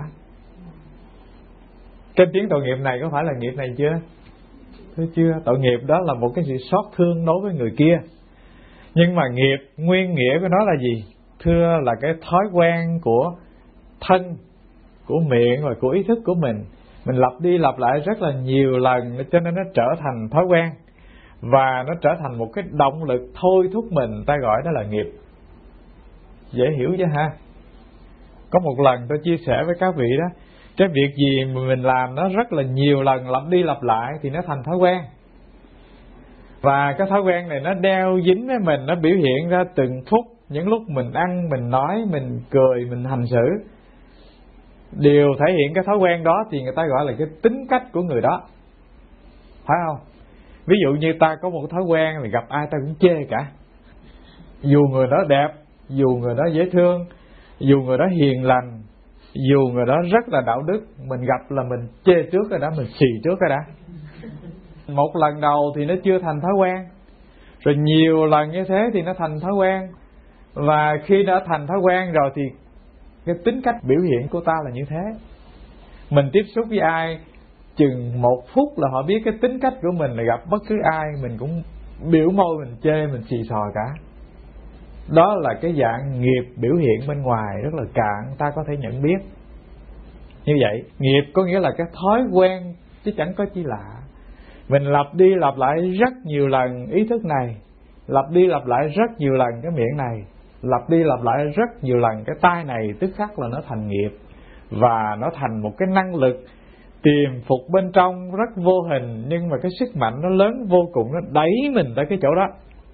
Cái tiếng tội nghiệp này có phải là nghiệp này chưa? Thế chưa? Tội nghiệp đó là một cái sự xót thương đối với người kia. Nhưng mà nghiệp, nguyên nghĩa của nó là gì? Thưa là cái thói quen của thân, của miệng và của ý thức của mình. Mình lặp đi lặp lại rất là nhiều lần, cho nên nó trở thành thói quen. và nó trở thành một cái động lực thôi thúc mình, ta gọi đó là nghiệp. Dễ hiểu chứ ha? Có một lần tôi chia sẻ với các vị đó, cái việc gì mà mình làm nó rất là nhiều lần lặp đi lặp lại thì nó thành thói quen. Và cái thói quen này nó đeo dính với mình, nó biểu hiện ra từng phút, những lúc mình ăn, mình nói, mình cười, mình hành xử. Điều thể hiện cái thói quen đó thì người ta gọi là cái tính cách của người đó, phải không? Ví dụ như ta có một thói quen là gặp ai ta cũng chê cả, dù người đó đẹp, dù người đó dễ thương, dù người đó hiền lành, dù người đó rất là đạo đức, mình gặp là mình chê trước rồi đó, mình xì trước rồi đã. Một lần đầu thì nó chưa thành thói quen, rồi nhiều lần như thế thì nó thành thói quen. Và khi đã thành thói quen rồi thì cái tính cách biểu hiện của ta là như thế. Mình tiếp xúc với ai chừng một phút là họ biết cái tính cách của mình, là gặp bất cứ ai mình cũng biểu môi, mình chê, mình xì xò cả. Đó là cái dạng nghiệp biểu hiện bên ngoài rất là cạn, ta có thể nhận biết. Như vậy, nghiệp có nghĩa là cái thói quen chứ chẳng có chi lạ. Mình lặp đi lặp lại rất nhiều lần ý thức này, lặp đi lặp lại rất nhiều lần cái miệng này, lặp đi lặp lại rất nhiều lần cái tai này, tức khắc là nó thành nghiệp. Và nó thành một cái năng lực tiềm phục bên trong rất vô hình, nhưng mà cái sức mạnh nó lớn vô cùng, nó đẩy mình tới cái chỗ đó.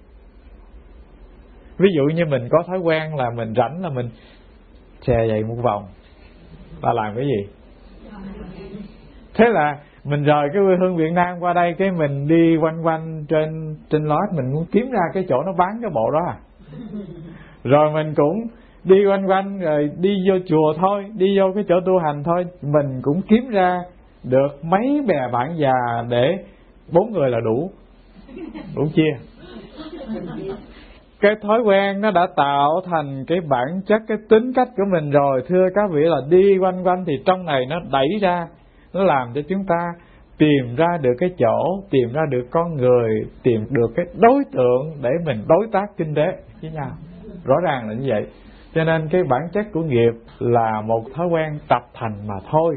Ví dụ như mình có thói quen là mình rảnh là mình xè dậy một vòng, ta làm cái gì? Thế là mình rời cái quê hương Việt Nam qua đây, cái mình đi quanh quanh trên trên lót, mình muốn kiếm ra cái chỗ nó bán cái bộ đó à. Rồi mình cũng đi quanh quanh, rồi đi vô chùa thôi, đi vô cái chỗ tu hành thôi, mình cũng kiếm ra được mấy bè bạn già để bốn người là đủ, đủ chia. Cái thói quen nó đã tạo thành cái bản chất, cái tính cách của mình rồi. Thưa các vị, là đi quanh quanh thì trong này nó đẩy ra, nó làm cho chúng ta tìm ra được cái chỗ, tìm ra được con người, tìm được cái đối tượng để mình đối tác kinh tế với nhau. Rõ ràng là như vậy. Cho nên cái bản chất của nghiệp là một thói quen tập thành mà thôi.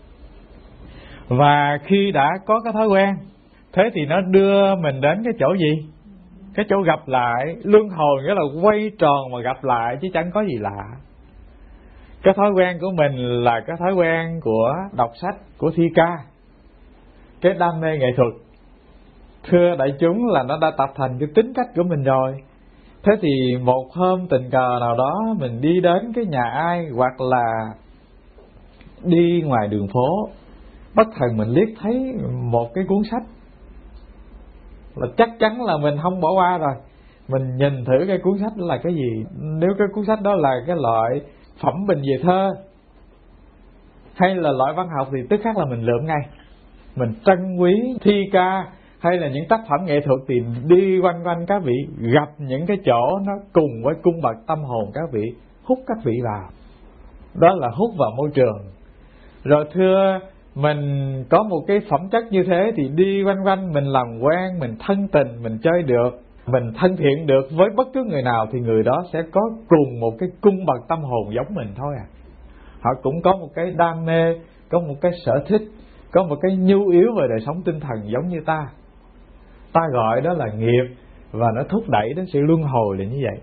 Và khi đã có cái thói quen, thế thì nó đưa mình đến cái chỗ gì? Cái chỗ gặp lại, luân hồi nghĩa là quay tròn mà gặp lại chứ chẳng có gì lạ. Cái thói quen của mình là cái thói quen của đọc sách, của thi ca, cái đam mê nghệ thuật. Thưa đại chúng, là nó đã tập thành cái tính cách của mình rồi. Thế thì một hôm tình cờ nào đó mình đi đến cái nhà ai, hoặc là đi ngoài đường phố, bất thần mình liếc thấy một cái cuốn sách, là chắc chắn là mình không bỏ qua rồi. Mình nhìn thử cái cuốn sách đó là cái gì. Nếu cái cuốn sách đó là cái loại phẩm bình về thơ hay là loại văn học thì tức khắc là mình lượm ngay. Mình trân quý thi ca hay là những tác phẩm nghệ thuật thì đi quanh quanh các vị, gặp những cái chỗ nó cùng với cung bậc tâm hồn các vị, hút các vị vào. Đó là hút vào môi trường. Rồi thưa, mình có một cái phẩm chất như thế thì đi quanh quanh mình làm quen, mình thân tình, mình chơi được, mình thân thiện được với bất cứ người nào thì người đó sẽ có cùng một cái cung bậc tâm hồn giống mình thôi à. Họ cũng có một cái đam mê, có một cái sở thích, có một cái nhu yếu về đời sống tinh thần giống như ta. Ta gọi đó là nghiệp, và nó thúc đẩy đến sự luân hồi là như vậy.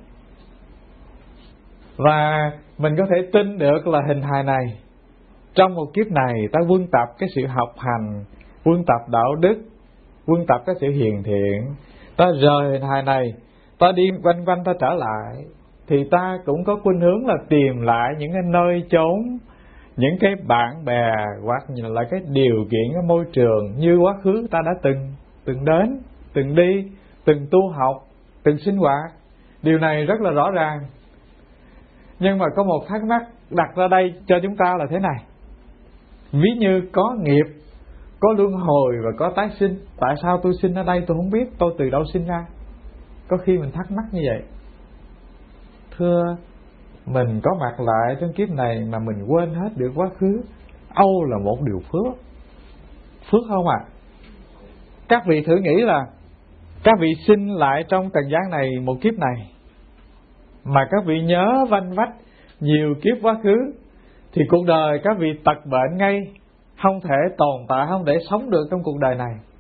Và mình có thể tin được là hình hài này, trong một kiếp này ta quân tập cái sự học hành, quân tập đạo đức, quân tập cái sự hiền thiện. Ta rời hình hài này, ta đi quanh quanh ta trở lại, thì ta cũng có khuynh hướng là tìm lại những cái nơi chốn, những cái bạn bè, hoặc là cái điều kiện, cái môi trường như quá khứ ta đã từng từng đến, từng đi, từng tu học, từng sinh hoạt. Điều này rất là rõ ràng. Nhưng mà có một thắc mắc đặt ra đây cho chúng ta là thế này: ví như có nghiệp, có luân hồi và có tái sinh, tại sao tôi sinh ở đây tôi không biết, tôi từ đâu sinh ra? Có khi mình thắc mắc như vậy. Thưa, mình có mặt lại trong kiếp này mà mình quên hết được quá khứ, âu là một điều phước. Phước không ạ? À? Các vị thử nghĩ là các vị sinh lại trong trần gian này một kiếp này, mà các vị nhớ vanh vách nhiều kiếp quá khứ, thì cuộc đời các vị tật bệnh ngay, không thể tồn tại, không thể sống được trong cuộc đời này.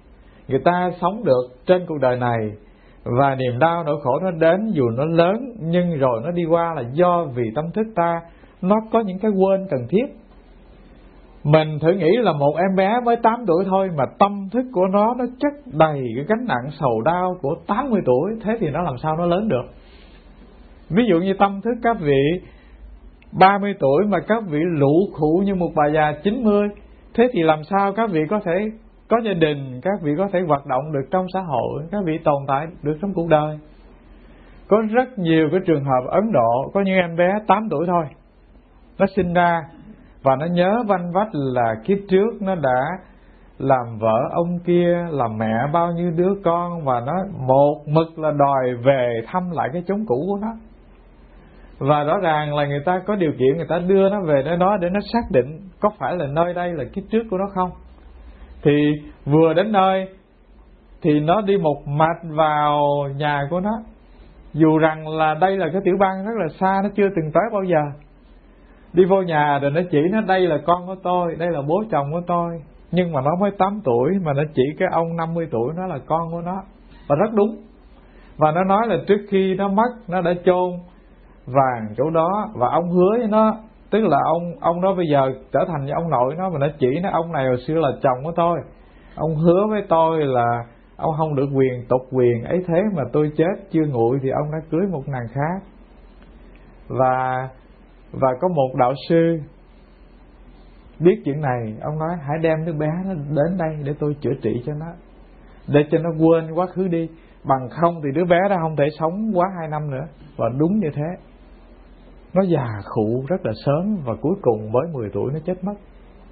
người ta sống được trên cuộc đời này, và niềm đau nỗi khổ nó đến dù nó lớn nhưng rồi nó đi qua là do vì tâm thức ta nó có những cái quên cần thiết. Mình thử nghĩ là một em bé mới tám tuổi thôi mà tâm thức của nó nó chất đầy cái gánh nặng sầu đau của tám mươi tuổi, thế thì nó làm sao nó lớn được? Ví dụ như tâm thức các vị ba mươi tuổi mà các vị lụ khụ như một bà già chín mươi, thế thì làm sao các vị có thể có gia đình, các vị có thể hoạt động được trong xã hội, các vị tồn tại được trong cuộc đời? Có rất nhiều cái trường hợp Ấn Độ, có những em bé tám tuổi thôi, nó sinh ra và nó nhớ vanh vách là kiếp trước nó đã làm vợ ông kia, làm mẹ bao nhiêu đứa con, và nó một mực là đòi về thăm lại cái chốn cũ của nó. Và rõ ràng là người ta có điều kiện, người ta đưa nó về nơi đó để nó xác định có phải là nơi đây là kiếp trước của nó không. Thì vừa đến nơi thì nó đi một mạch vào nhà của nó, dù rằng là đây là cái tiểu bang rất là xa, nó chưa từng tới bao giờ. Đi vô nhà rồi nó chỉ nó đây là con của tôi, đây là bố chồng của tôi. Nhưng mà nó mới tám tuổi mà nó chỉ cái ông năm mươi tuổi nó là con của nó. Và rất đúng. Và nó nói là trước khi nó mất, nó đã chôn vàng chỗ đó, và ông hứa với nó, tức là ông ông đó bây giờ trở thành như ông nội nó, mà nó chỉ nó ông này hồi xưa là chồng của tôi. Ông hứa với tôi là ông không được quyền tục quyền ấy, thế mà tôi chết chưa nguội thì ông đã cưới một nàng khác. Và và có một đạo sư biết chuyện này, ông nói hãy đem đứa bé nó đến đây để tôi chữa trị cho nó, để cho nó quên quá khứ đi, bằng không thì đứa bé đó không thể sống quá hai năm nữa. Và đúng như thế, nó già khụ rất là sớm, và cuối cùng mới mười tuổi nó chết mất.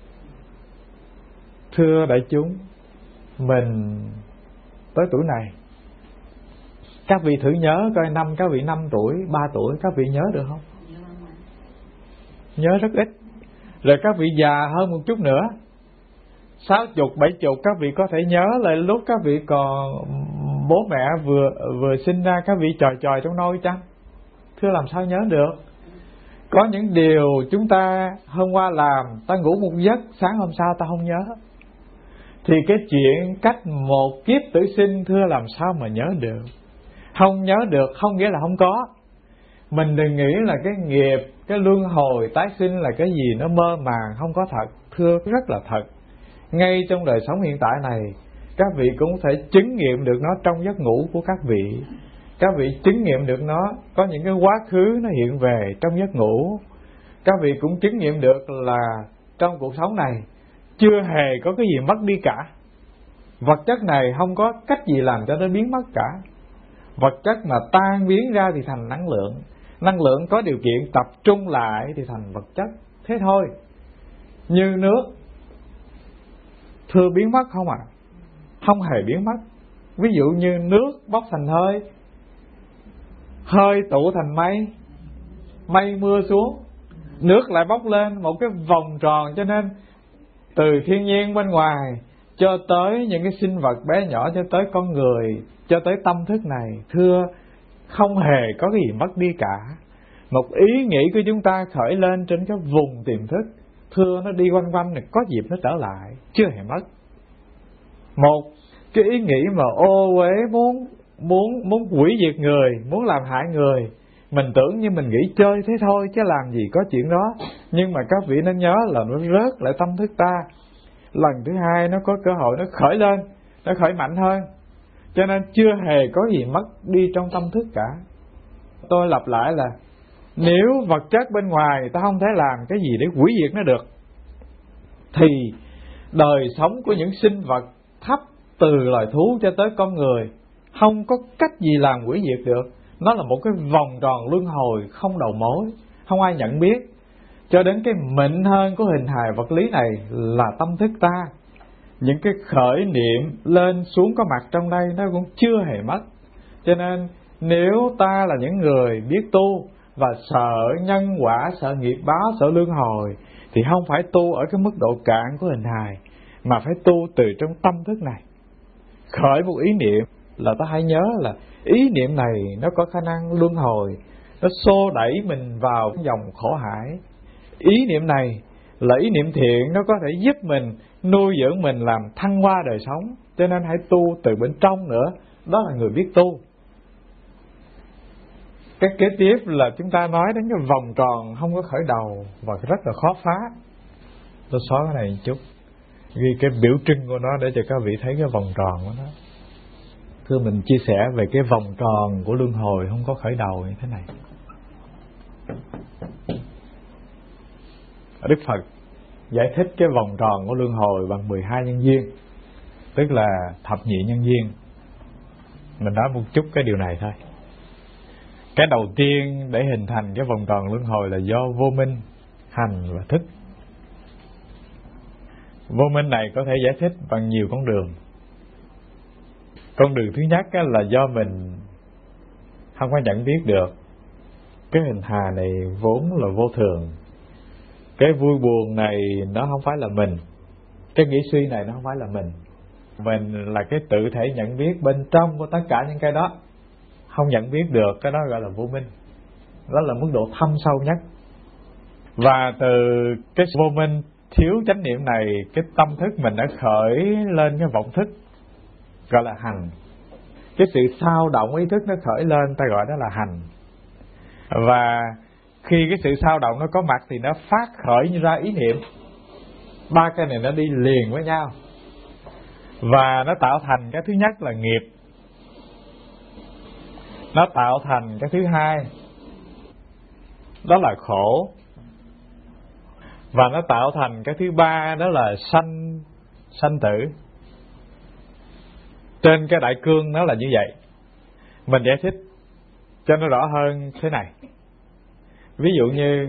Thưa đại chúng, mình tới tuổi này, các vị thử nhớ coi năm các vị năm tuổi, ba tuổi các vị nhớ được không? Nhớ rất ít. Rồi các vị già hơn một chút nữa, sáu chục, bảy chục, các vị có thể nhớ lại lúc các vị còn bố mẹ vừa vừa sinh ra, các vị tròi tròi trong nôi chăng? Thưa làm sao nhớ được? Có những điều chúng ta hôm qua làm, ta ngủ một giấc, sáng hôm sau ta không nhớ. Thì cái chuyện cách một kiếp tử sinh, thưa làm sao mà nhớ được? Không nhớ được không nghĩa là không có. Mình đừng nghĩ là cái nghiệp, cái luân hồi tái sinh là cái gì nó mơ màng, không có thật. Thưa rất là thật. Ngay trong đời sống hiện tại này, các vị cũng thể chứng nghiệm được nó trong giấc ngủ của các vị. Các vị chứng nghiệm được nó, có những cái quá khứ nó hiện về trong giấc ngủ. Các vị cũng chứng nghiệm được là trong cuộc sống này chưa hề có cái gì mất đi cả. Vật chất này không có cách gì làm cho nó biến mất cả. Vật chất mà tan biến ra thì thành năng lượng. Năng lượng có điều kiện tập trung lại thì thành vật chất. Thế thôi. Như nước, thưa biến mất không ạ? À? Không hề biến mất. Ví dụ như nước bốc thành hơi, hơi tụ thành mây, mây mưa xuống, nước lại bốc lên một cái vòng tròn. Cho nên từ thiên nhiên bên ngoài cho tới những cái sinh vật bé nhỏ, cho tới con người, cho tới tâm thức này, thưa không hề có cái gì mất đi cả. Một ý nghĩ của chúng ta khởi lên trên cái vùng tiềm thức, thưa nó đi quanh quanh, có dịp nó trở lại, chưa hề mất. Một cái ý nghĩ mà ô uế muốn muốn muốn hủy diệt người, muốn làm hại người, mình tưởng như mình nghĩ chơi thế thôi chứ làm gì có chuyện đó. Nhưng mà các vị nên nhớ là nó rớt lại tâm thức ta. Lần thứ hai nó có cơ hội nó khởi lên, nó khởi mạnh hơn. Cho nên chưa hề có gì mất đi trong tâm thức cả. Tôi lặp lại là nếu vật chất bên ngoài ta không thể làm cái gì để hủy diệt nó được, thì đời sống của những sinh vật thấp từ loài thú cho tới con người không có cách gì làm hủy diệt được. Nó là một cái vòng tròn luân hồi không đầu mối, không ai nhận biết. Cho đến cái mịn hơn của hình hài vật lý này là tâm thức ta. Những cái khởi niệm lên xuống có mặt trong đây nó cũng chưa hề mất. Cho nên nếu ta là những người biết tu và sợ nhân quả, sợ nghiệp báo, sợ luân hồi, thì không phải tu ở cái mức độ cạn của hình hài, mà phải tu từ trong tâm thức này. Khởi một ý niệm là ta hãy nhớ là ý niệm này nó có khả năng luân hồi, nó xô đẩy mình vào dòng khổ hải. Ý niệm này là ý niệm thiện nó có thể giúp mình nuôi dưỡng mình làm thăng hoa đời sống. Cho nên hãy tu từ bên trong nữa. Đó là người biết tu. Cái kế tiếp là chúng ta nói đến cái vòng tròn không có khởi đầu và rất là khó phá. Tôi xóa cái này một chút, ghi cái biểu trưng của nó để cho các vị thấy cái vòng tròn của nó. Thưa mình chia sẻ về cái vòng tròn của luân hồi không có khởi đầu như thế này. Đức Phật giải thích cái vòng tròn của luân hồi bằng mười hai nhân duyên, tức là thập nhị nhân duyên. Mình nói một chút cái điều này thôi. Cái đầu tiên để hình thành cái vòng tròn luân hồi là do vô minh, hành và thức. Vô minh này có thể giải thích bằng nhiều con đường. Con đường thứ nhất là do mình không có nhận biết được cái hình hài này vốn là vô thường. Cái vui buồn này nó không phải là mình. Cái nghĩ suy này nó không phải là mình. Mình là cái tự thể nhận biết bên trong của tất cả những cái đó. Không nhận biết được, cái đó gọi là vô minh. Đó là mức độ thâm sâu nhất. Và từ cái vô minh thiếu chánh niệm này, cái tâm thức mình đã khởi lên cái vọng thức, gọi là hành. Cái sự sao động ý thức nó khởi lên, ta gọi đó là hành. Và khi cái sự sao động nó có mặt thì nó phát khởi ra ý niệm. Ba cái này nó đi liền với nhau. Và nó tạo thành cái thứ nhất là nghiệp. Nó tạo thành cái thứ hai, đó là khổ. Và nó tạo thành cái thứ ba, đó là sanh, sanh tử. Trên cái đại cương nó là như vậy. Mình giải thích cho nó rõ hơn thế này. Ví dụ như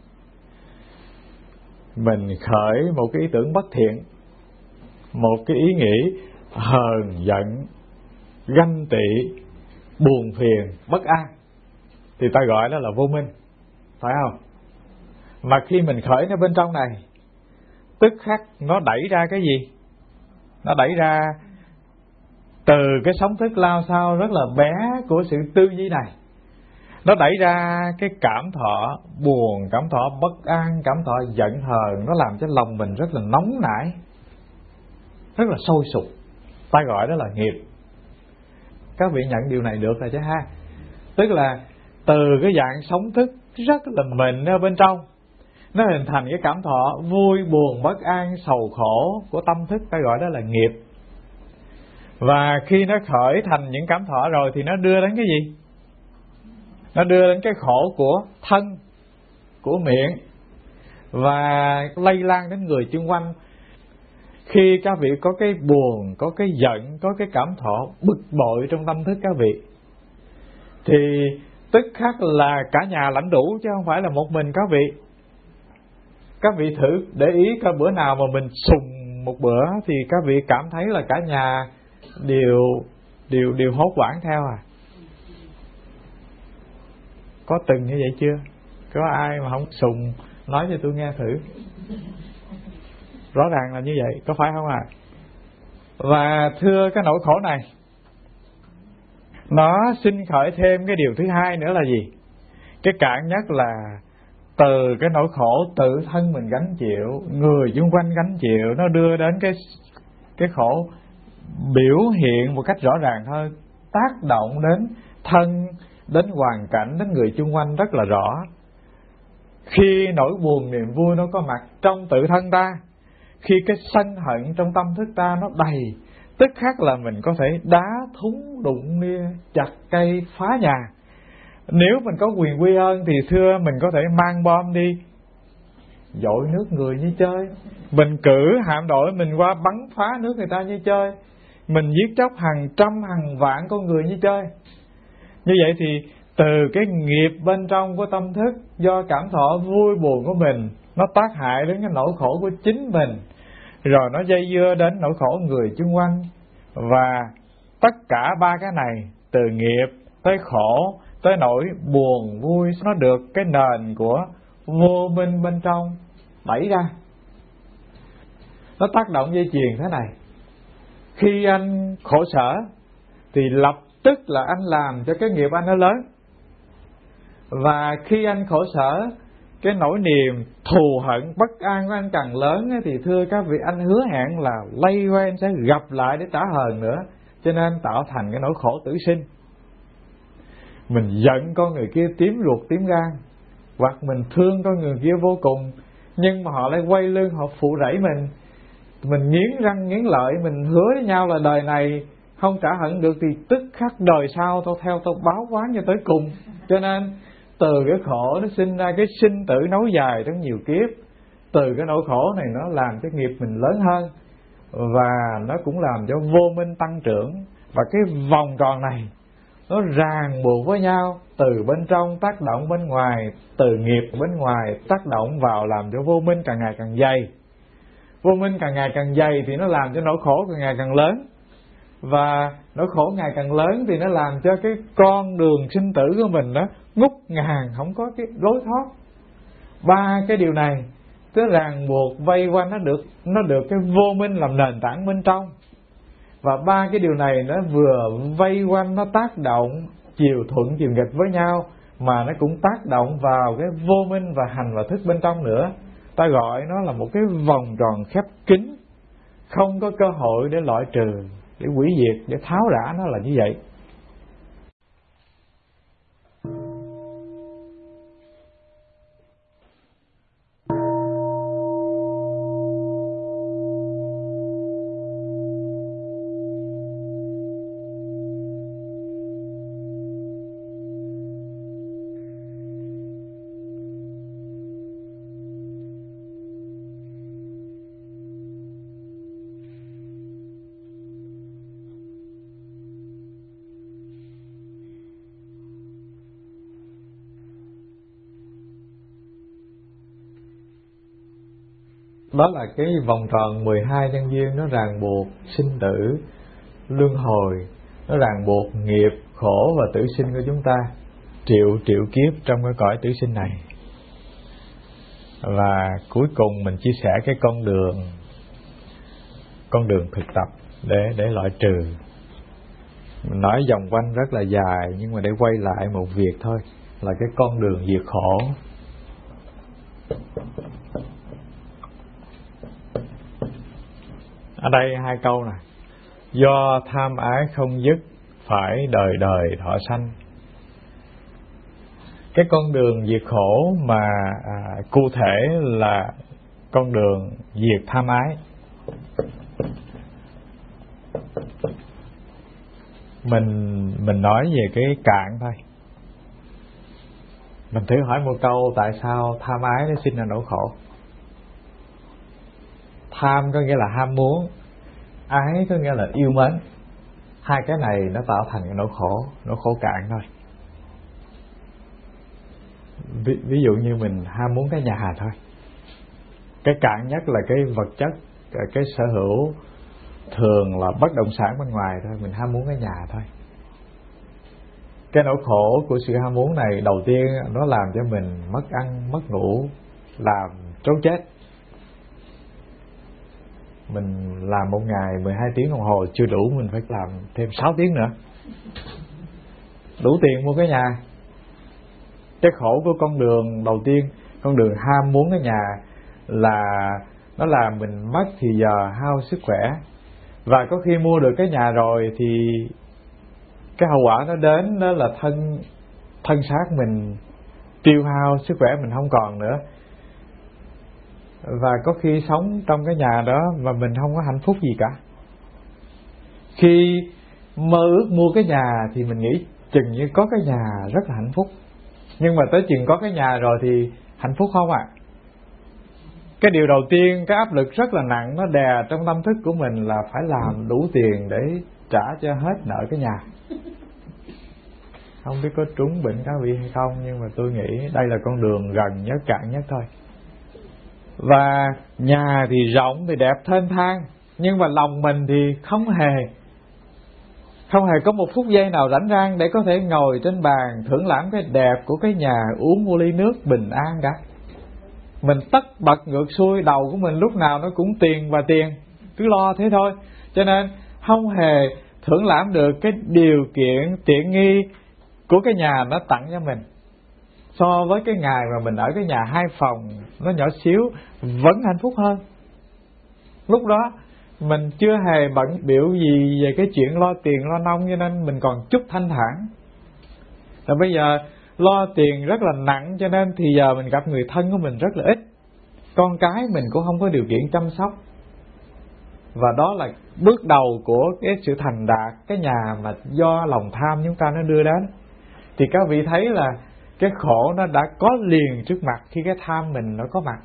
mình khởi một cái ý tưởng bất thiện, một cái ý nghĩ hờn giận, ganh tị, buồn phiền, bất an, thì ta gọi đó là vô minh, phải không? Mà khi mình khởi nó bên trong này, tức khắc nó đẩy ra cái gì? Nó đẩy ra từ cái sóng thức lao sao rất là bé của sự tư duy này. Nó đẩy ra cái cảm thọ buồn, cảm thọ bất an, cảm thọ giận hờn. Nó làm cho lòng mình rất là nóng nảy, rất là sôi sục. Ta gọi đó là nghiệp. Các vị nhận điều này được rồi chứ ha? Tức là từ cái dạng sống thức rất là mịn ở bên trong, nó hình thành cái cảm thọ vui, buồn, bất an, sầu khổ của tâm thức, ta gọi đó là nghiệp. Và khi nó khởi thành những cảm thọ rồi thì nó đưa đến cái gì? Nó đưa đến cái khổ của thân, của miệng, và lây lan đến người xung quanh. Khi các vị có cái buồn, có cái giận, có cái cảm thọ bực bội trong tâm thức các vị, thì tức khắc là cả nhà lãnh đủ, chứ không phải là một mình các vị. Các vị thử để ý coi bữa nào mà mình sùng một bữa thì các vị cảm thấy là cả nhà đều đều đều hốt hoảng theo à? Có từng như vậy chưa? Có ai mà không sùng nói cho tôi nghe thử. Rõ ràng là như vậy, có phải không ạ? À? Và thưa, cái nỗi khổ này nó sinh khởi thêm cái điều thứ hai nữa là gì? Cái cản nhất là từ cái nỗi khổ tự thân mình gánh chịu, người xung quanh gánh chịu, nó đưa đến cái cái khổ biểu hiện một cách rõ ràng hơn, tác động đến thân, đến hoàn cảnh, đến người xung quanh rất là rõ. Khi nỗi buồn niềm vui nó có mặt trong tự thân ta, khi cái sân hận trong tâm thức ta nó đầy, tức khắc là mình có thể đá thúng đụng nia, chặt cây phá nhà. Nếu mình có quyền quy ơn thì thưa mình có thể mang bom đi dội nước người như chơi. Mình cử hạm đội mình qua bắn phá nước người ta như chơi. Mình giết chóc hàng trăm hàng vạn con người như chơi. Như vậy thì từ cái nghiệp bên trong của tâm thức, do cảm thọ vui buồn của mình, nó tác hại đến cái nỗi khổ của chính mình, rồi nó dây dưa đến nỗi khổ người xung quanh. Và tất cả ba cái này, từ nghiệp tới khổ tới nỗi buồn vui, nó được cái nền của vô minh bên trong đẩy ra. Nó tác động dây chuyền thế này. Khi anh khổ sở thì lập tức là anh làm cho cái nghiệp anh nó lớn. Và khi anh khổ sở cái nỗi niềm thù hận bất an của anh càng lớn thì thưa các vị, anh hứa hẹn là lây qua anh sẽ gặp lại để trả hờn nữa, cho nên tạo thành cái nỗi khổ tử sinh. Mình giận con người kia tím ruột tím gan, hoặc mình thương con người kia vô cùng, nhưng mà họ lại quay lưng, họ phụ rẫy mình. Mình nghiến răng nghiến lợi, mình hứa với nhau là đời này không trả hận được thì tức khắc đời sau tôi theo tôi báo oán cho tới cùng. Cho nên từ cái khổ nó sinh ra cái sinh tử nối dài trong nhiều kiếp. Từ cái nỗi khổ này nó làm cho nghiệp mình lớn hơn, và nó cũng làm cho vô minh tăng trưởng. Và cái vòng tròn này nó ràng buộc với nhau, từ bên trong tác động bên ngoài, từ nghiệp bên ngoài tác động vào, làm cho vô minh càng ngày càng dày. Vô minh càng ngày càng dày thì nó làm cho nỗi khổ càng ngày càng lớn, và nỗi khổ ngày càng lớn thì nó làm cho cái con đường sinh tử của mình đó ngút ngàn, không có cái lối thoát. Ba cái điều này cứ ràng buộc vây quanh nó được, nó được cái vô minh làm nền tảng bên trong. Và ba cái điều này nó vừa vây quanh, nó tác động chiều thuận chiều nghịch với nhau, mà nó cũng tác động vào cái vô minh và hành và thức bên trong nữa. Ta gọi nó là một cái vòng tròn khép kín, không có cơ hội để loại trừ, để hủy diệt, để tháo rã nó là như vậy. Đó là cái vòng tròn mười hai nhân duyên, nó ràng buộc sinh tử, luân hồi, nó ràng buộc nghiệp, khổ và tử sinh của chúng ta triệu triệu kiếp trong cái cõi tử sinh này. Và cuối cùng mình chia sẻ cái con đường con đường thực tập để để loại trừ. Mình nói vòng quanh rất là dài, nhưng mà để quay lại một việc thôi, là cái con đường diệt khổ. Ở đây hai câu này: do tham ái không dứt, phải đời đời thọ sanh. Cái con đường diệt khổ mà à, cụ thể là con đường diệt tham ái. Mình mình nói về cái cạn thôi. Mình thử hỏi một câu, tại sao tham ái nó sinh ra nỗi khổ? Tham có nghĩa là ham muốn, ái có nghĩa là yêu mến. Hai cái này nó tạo thành cái nỗi khổ, nỗi khổ cạn thôi. Ví, ví dụ như mình ham muốn cái nhà thôi. Cái cạn nhất là cái vật chất, cái sở hữu, thường là bất động sản bên ngoài thôi. Mình ham muốn cái nhà thôi. Cái nỗi khổ của sự ham muốn này, đầu tiên nó làm cho mình mất ăn, mất ngủ, làm trốn chết. Mình làm một ngày mười hai tiếng đồng hồ chưa đủ, mình phải làm thêm sáu tiếng nữa, đủ tiền mua cái nhà. Cái khổ của con đường đầu tiên, con đường ham muốn cái nhà, là nó làm mình mất thì giờ, hao sức khỏe. Và có khi mua được cái nhà rồi thì cái hậu quả nó đến đó là thân thân xác mình tiêu hao, sức khỏe mình không còn nữa. Và có khi sống trong cái nhà đó mà mình không có hạnh phúc gì cả. Khi mơ ước mua cái nhà thì mình nghĩ chừng như có cái nhà rất là hạnh phúc. Nhưng mà tới chừng có cái nhà rồi thì hạnh phúc không ạ? À? Cái điều đầu tiên, cái áp lực rất là nặng nó đè trong tâm thức của mình là phải làm đủ tiền để trả cho hết nợ cái nhà. Không biết có trúng bệnh các vị hay không, nhưng mà tôi nghĩ đây là con đường gần nhất, cạn nhất thôi. Và nhà thì rộng thì đẹp thênh thang, nhưng mà lòng mình thì không hề Không hề có một phút giây nào rảnh rang để có thể ngồi trên bàn thưởng lãm cái đẹp của cái nhà, uống một ly nước bình an cả. Mình tất bật ngược xuôi, đầu của mình lúc nào nó cũng tiền và tiền, cứ lo thế thôi. Cho nên không hề thưởng lãm được cái điều kiện tiện nghi của cái nhà nó tặng cho mình. so với cái ngày mà mình ở cái nhà hai phòng nó nhỏ xíu vẫn hạnh phúc hơn. Lúc đó mình chưa hề bận biểu gì về cái chuyện lo tiền lo nong, cho nên mình còn chút thanh thản. Rồi bây giờ lo tiền rất là nặng, cho nên thì giờ mình gặp người thân của mình rất là ít, con cái mình cũng không có điều kiện chăm sóc. Và đó là bước đầu của cái sự thành đạt, cái nhà mà do lòng tham chúng ta nó đưa đến. Thì các vị thấy là cái khổ nó đã có liền trước mặt khi cái tham mình nó có mặt.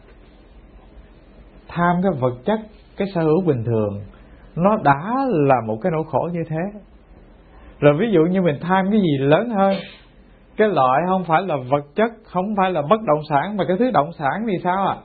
Tham cái vật chất, cái sở hữu bình thường, nó đã là một cái nỗi khổ như thế. Rồi ví dụ như mình tham cái gì lớn hơn, cái loại không phải là vật chất, không phải là bất động sản, mà cái thứ động sản thì sao ạ? À?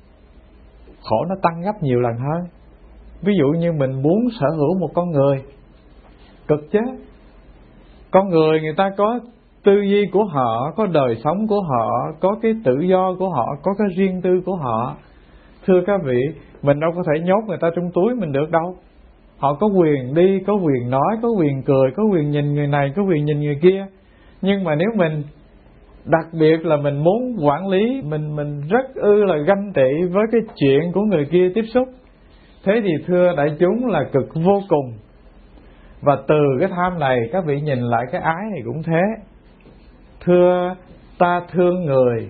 Khổ nó tăng gấp nhiều lần hơn. Ví dụ như mình muốn sở hữu một con người, cực chứ. Con người người ta có tư duy của họ, có đời sống của họ, có cái tự do của họ, có cái riêng tư của họ. Thưa các vị, mình đâu có thể nhốt người ta trong túi mình được đâu. Họ có quyền đi, có quyền nói, có quyền cười, có quyền nhìn người này, có quyền nhìn người kia. Nhưng mà nếu mình đặc biệt là mình muốn quản lý, mình mình rất ư là ganh tị với cái chuyện của người kia tiếp xúc, thế thì thưa đại chúng là cực vô cùng. Và từ cái tham này các vị nhìn lại cái ái này cũng thế. Thưa, ta thương người,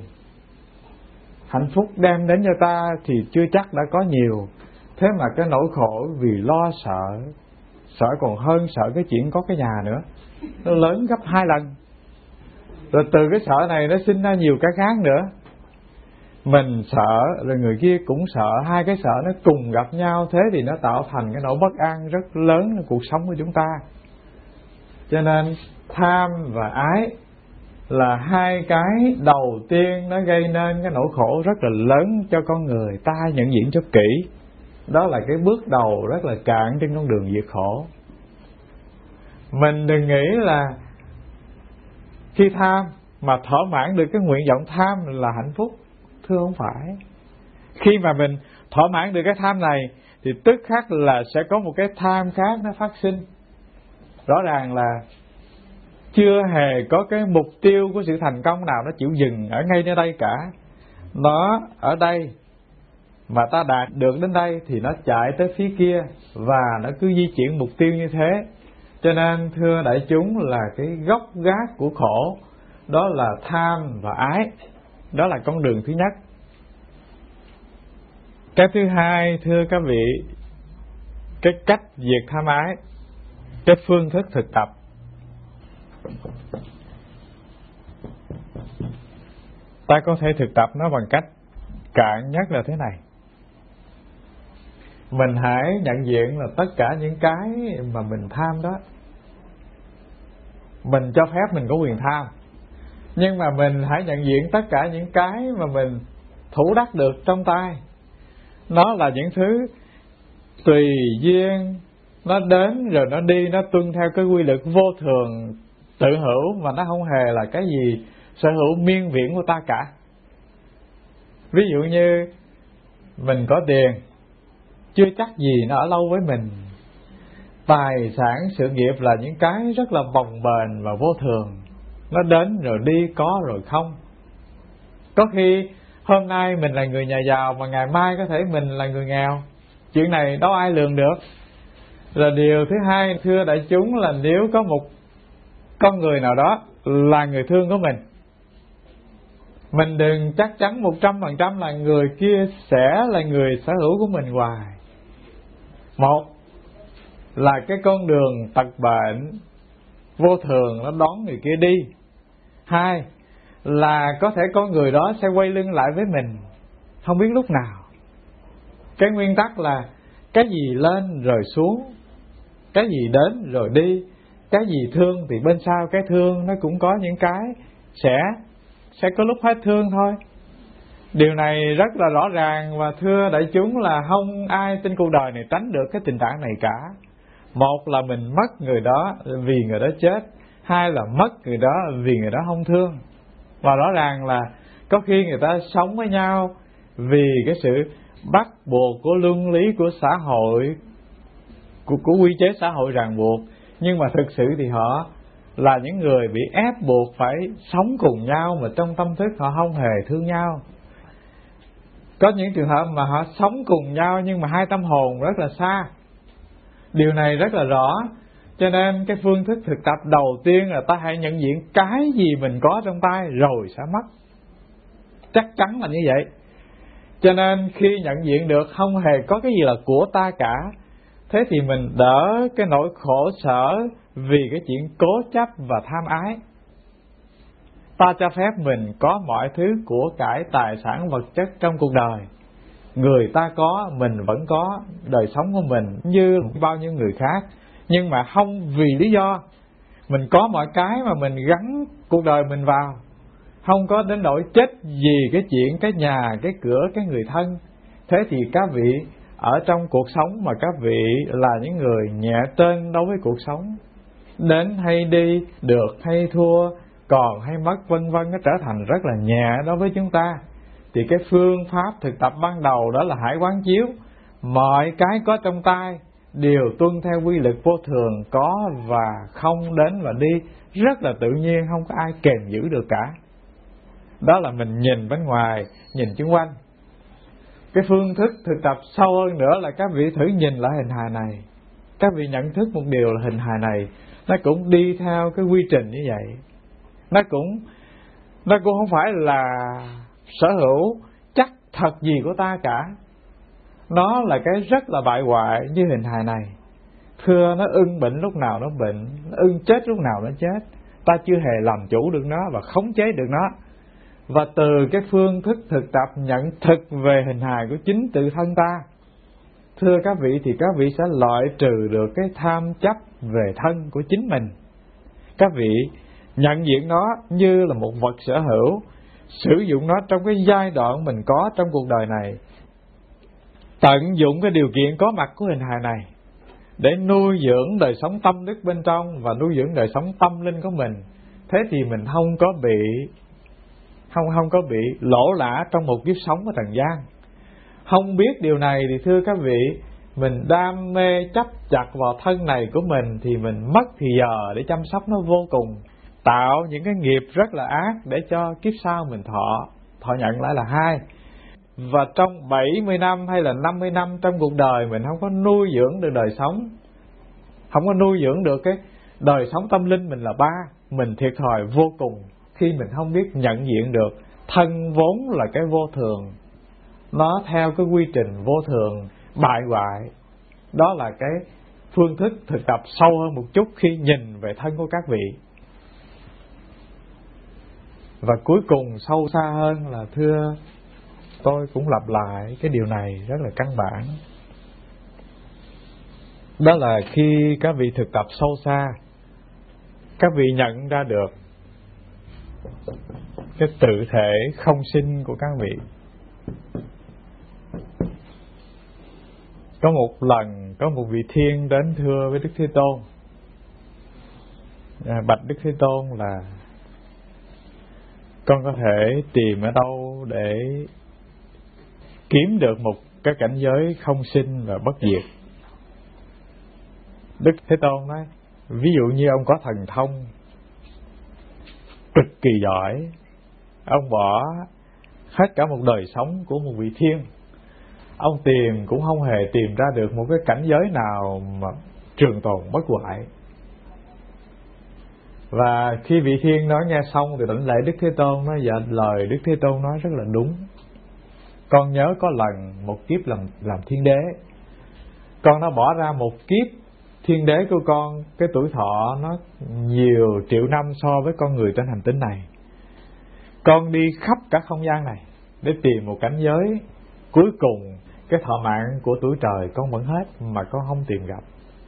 hạnh phúc đem đến cho ta thì chưa chắc đã có nhiều. Thế mà cái nỗi khổ vì lo sợ, sợ còn hơn sợ cái chuyện có cái nhà nữa, nó lớn gấp hai lần. Rồi từ cái sợ này nó sinh ra nhiều cái khác nữa. Mình sợ rồi người kia cũng sợ, hai cái sợ nó cùng gặp nhau, thế thì nó tạo thành cái nỗi bất an rất lớn trong cuộc sống của chúng ta. Cho nên tham và ái là hai cái đầu tiên nó gây nên cái nỗi khổ rất là lớn cho con người. Ta nhận diện cho kỹ, đó là cái bước đầu rất là cạn trên con đường diệt khổ. Mình đừng nghĩ là khi tham mà thỏa mãn được cái nguyện vọng tham là hạnh phúc. Thưa không phải. Khi mà mình thỏa mãn được cái tham này thì tức khắc là sẽ có một cái tham khác nó phát sinh. Rõ ràng là chưa hề có cái mục tiêu của sự thành công nào nó chịu dừng ở ngay nơi đây cả. Nó ở đây mà ta đạt được đến đây thì nó chạy tới phía kia, và nó cứ di chuyển mục tiêu như thế. Cho nên thưa đại chúng là cái gốc gác của khổ đó là tham và ái. Đó là con đường thứ nhất. Cái thứ hai thưa các vị, cái cách diệt tham ái, cái phương thức thực tập. Ta có thể thực tập nó bằng cách cạn nhất là thế này. Mình hãy nhận diện là tất cả những cái mà mình tham đó, mình cho phép mình có quyền tham, nhưng mà mình hãy nhận diện tất cả những cái mà mình thủ đắc được trong tay, nó là những thứ tùy duyên, nó đến rồi nó đi, nó tuân theo cái quy luật vô thường tự hữu, mà nó không hề là cái gì sở hữu miên viễn của ta cả. Ví dụ như mình có tiền, chưa chắc gì nó ở lâu với mình. Tài sản, sự nghiệp là những cái rất là bồng bềnh và vô thường, nó đến rồi đi, có rồi không. Có khi hôm nay mình là người nhà giàu mà ngày mai có thể mình là người nghèo. Chuyện này đâu ai lường được. Rồi điều thứ hai thưa đại chúng là nếu có một con người nào đó là người thương của mình, mình đừng chắc chắn một trăm phần trăm là người kia sẽ là người sở hữu của mình hoài. Một là cái con đường tật bệnh vô thường nó đón người kia đi. Hai là có thể con người đó sẽ quay lưng lại với mình không biết lúc nào. Cái nguyên tắc là cái gì lên rồi xuống, cái gì đến rồi đi, cái gì thương thì bên sau cái thương nó cũng có những cái sẽ sẽ có lúc hết thương thôi. Điều này rất là rõ ràng, và thưa đại chúng là không ai trên cuộc đời này tránh được cái tình trạng này cả. Một là mình mất người đó vì người đó chết, hai là mất người đó vì người đó không thương. Và rõ ràng là có khi người ta sống với nhau vì cái sự bắt buộc của luân lý của xã hội, của, của quy chế xã hội ràng buộc, nhưng mà thực sự thì họ là những người bị ép buộc phải sống cùng nhau mà trong tâm thức họ không hề thương nhau. Có những trường hợp mà họ sống cùng nhau nhưng mà hai tâm hồn rất là xa. Điều này rất là rõ. Cho nên cái phương thức thực tập đầu tiên là ta hãy nhận diện cái gì mình có trong tay rồi sẽ mất. Chắc chắn là như vậy. Cho nên khi nhận diện được không hề có cái gì là của ta cả, thế thì mình đỡ cái nỗi khổ sở vì cái chuyện cố chấp và tham ái. Ta cho phép mình có mọi thứ của cải tài sản vật chất trong cuộc đời. Người ta có, mình vẫn có. Đời sống của mình như bao nhiêu người khác, nhưng mà không vì lý do mình có mọi cái mà mình gắn cuộc đời mình vào. Không có đến nỗi chết vì cái chuyện cái nhà, cái cửa, cái người thân. Thế thì các vị ở trong cuộc sống mà các vị là những người nhẹ tên đối với cuộc sống. Đến hay đi, được hay thua, còn hay mất vân vân, nó trở thành rất là nhẹ đối với chúng ta. Thì cái phương pháp thực tập ban đầu đó là hãy quán chiếu mọi cái có trong tay đều tuân theo quy luật vô thường, có và không, đến và đi, rất là tự nhiên, không có ai kềm giữ được cả. Đó là mình nhìn bên ngoài, nhìn xung quanh. Cái phương thức thực tập sâu hơn nữa là các vị thử nhìn lại hình hài này. Các vị nhận thức một điều là hình hài này nó cũng đi theo cái quy trình như vậy. Nó cũng Nó cũng không phải là sở hữu chắc thật gì của ta cả. Nó là cái rất là bại hoại như hình hài này. Thưa, nó ưng bệnh lúc nào nó bệnh, nó ưng chết lúc nào nó chết. Ta chưa hề làm chủ được nó và khống chế được nó. Và từ cái phương thức thực tập nhận thực về hình hài của chính tự thân ta, thưa các vị, thì các vị sẽ loại trừ được cái tham chấp về thân của chính mình. Các vị nhận diện nó như là một vật sở hữu, sử dụng nó trong cái giai đoạn mình có trong cuộc đời này. Tận dụng cái điều kiện có mặt của hình hài này để nuôi dưỡng đời sống tâm đức bên trong và nuôi dưỡng đời sống tâm linh của mình. Thế thì mình không có bị không không có bị lỗ lã trong một kiếp sống ở trần gian. Không biết điều này thì thưa các vị, mình đam mê chấp chặt vào thân này của mình thì mình mất thì giờ để chăm sóc nó vô cùng, tạo những cái nghiệp rất là ác để cho kiếp sau mình thọ thọ nhận lại là hai. Và trong bảy mươi năm hay là năm mươi năm trong cuộc đời mình không có nuôi dưỡng được đời sống, không có nuôi dưỡng được cái đời sống tâm linh mình là ba. Mình thiệt thòi vô cùng khi mình không biết nhận diện được thân vốn là cái vô thường, nó theo cái quy trình vô thường bại hoại. Đó là cái phương thức thực tập sâu hơn một chút khi nhìn về thân của các vị. Và cuối cùng sâu xa hơn là thưa, tôi cũng lặp lại cái điều này rất là căn bản. Đó là khi các vị thực tập sâu xa, các vị nhận ra được cái tự thể không sinh của các vị. Có một lần có một vị thiên đến thưa với Đức Thế Tôn, à, bạch Đức Thế Tôn là con có thể tìm ở đâu để kiếm được một cái cảnh giới không sinh và bất diệt? Đức Thế Tôn nói, ví dụ như ông có thần thông cực kỳ giỏi, ông bỏ hết cả một đời sống của một vị thiên, ông tìm cũng không hề tìm ra được một cái cảnh giới nào mà trường tồn bất hoại. Và khi vị thiên nói nghe xong thì đảnh lễ Đức Thế Tôn nói, dạ lời Đức Thế Tôn nói rất là đúng. Con nhớ có lần một kiếp làm làm thiên đế, con đã bỏ ra một kiếp thiên đế của con, cái tuổi thọ nó nhiều triệu năm so với con người trên hành tinh này. Con đi khắp cả không gian này để tìm một cảnh giới, cuối cùng cái thọ mạng của tuổi trời con vẫn hết mà con không tìm gặp.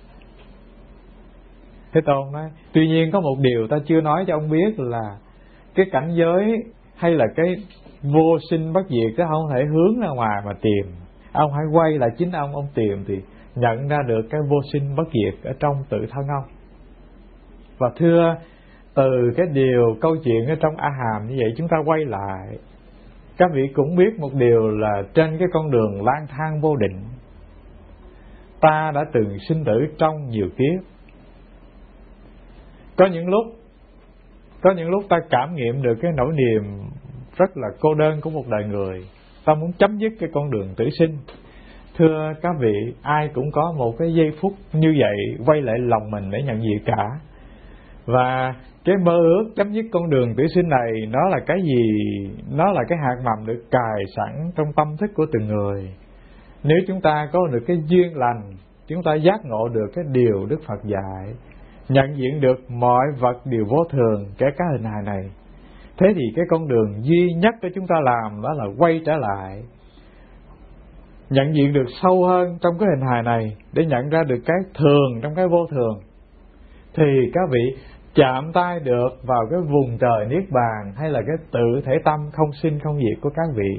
Thế Tôn nói, tuy nhiên có một điều ta chưa nói cho ông biết là cái cảnh giới hay là cái vô sinh bất diệt đó không thể hướng ra ngoài mà tìm. Ông hãy quay lại chính ông, ông tìm thì nhận ra được cái vô sinh bất diệt ở trong tự thân ông. Và thưa, từ cái điều câu chuyện ở trong A Hàm như vậy chúng ta quay lại, các vị cũng biết một điều là trên cái con đường lang thang vô định, ta đã từng sinh tử trong nhiều kiếp. Có những lúc Có những lúc ta cảm nghiệm được cái nỗi niềm rất là cô đơn của một đời người. Ta muốn chấm dứt cái con đường tử sinh. Thưa các vị, ai cũng có một cái giây phút như vậy quay lại lòng mình để nhận diện cả. Và cái mơ ước chấm dứt con đường tử sinh này, nó là cái gì? Nó là cái hạt mầm được cài sẵn trong tâm thức của từng người. Nếu chúng ta có được cái duyên lành, chúng ta giác ngộ được cái điều Đức Phật dạy, nhận diện được mọi vật đều vô thường, kể cả hình hài này, thế thì cái con đường duy nhất để chúng ta làm đó là quay trở lại, nhận diện được sâu hơn trong cái hình hài này, để nhận ra được cái thường trong cái vô thường, thì các vị chạm tay được vào cái vùng trời niết bàn, hay là cái tự thể tâm không sinh không diệt của các vị.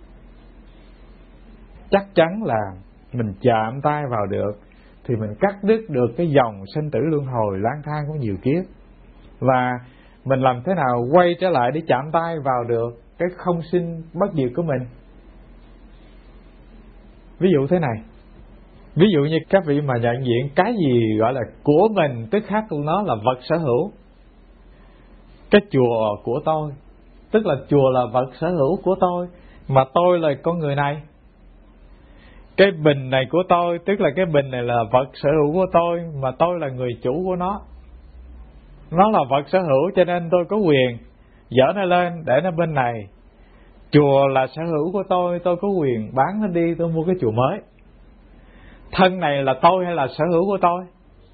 Chắc chắn là mình chạm tay vào được thì mình cắt đứt được cái dòng sinh tử luân hồi lang thang của nhiều kiếp. Và mình làm thế nào quay trở lại để chạm tay vào được cái không sinh bất diệt của mình? Ví dụ thế này, ví dụ như các vị mà nhận diện cái gì gọi là của mình, tức khắc nó là vật sở hữu. Cái chùa của tôi, tức là chùa là vật sở hữu của tôi, mà tôi là con người này. Cái bình này của tôi, tức là cái bình này là vật sở hữu của tôi, mà tôi là người chủ của nó. Nó là vật sở hữu cho nên tôi có quyền dỡ nó lên để nó bên này. Chùa là sở hữu của tôi, tôi có quyền bán nó đi, tôi mua cái chùa mới. Thân này là tôi hay là sở hữu của tôi?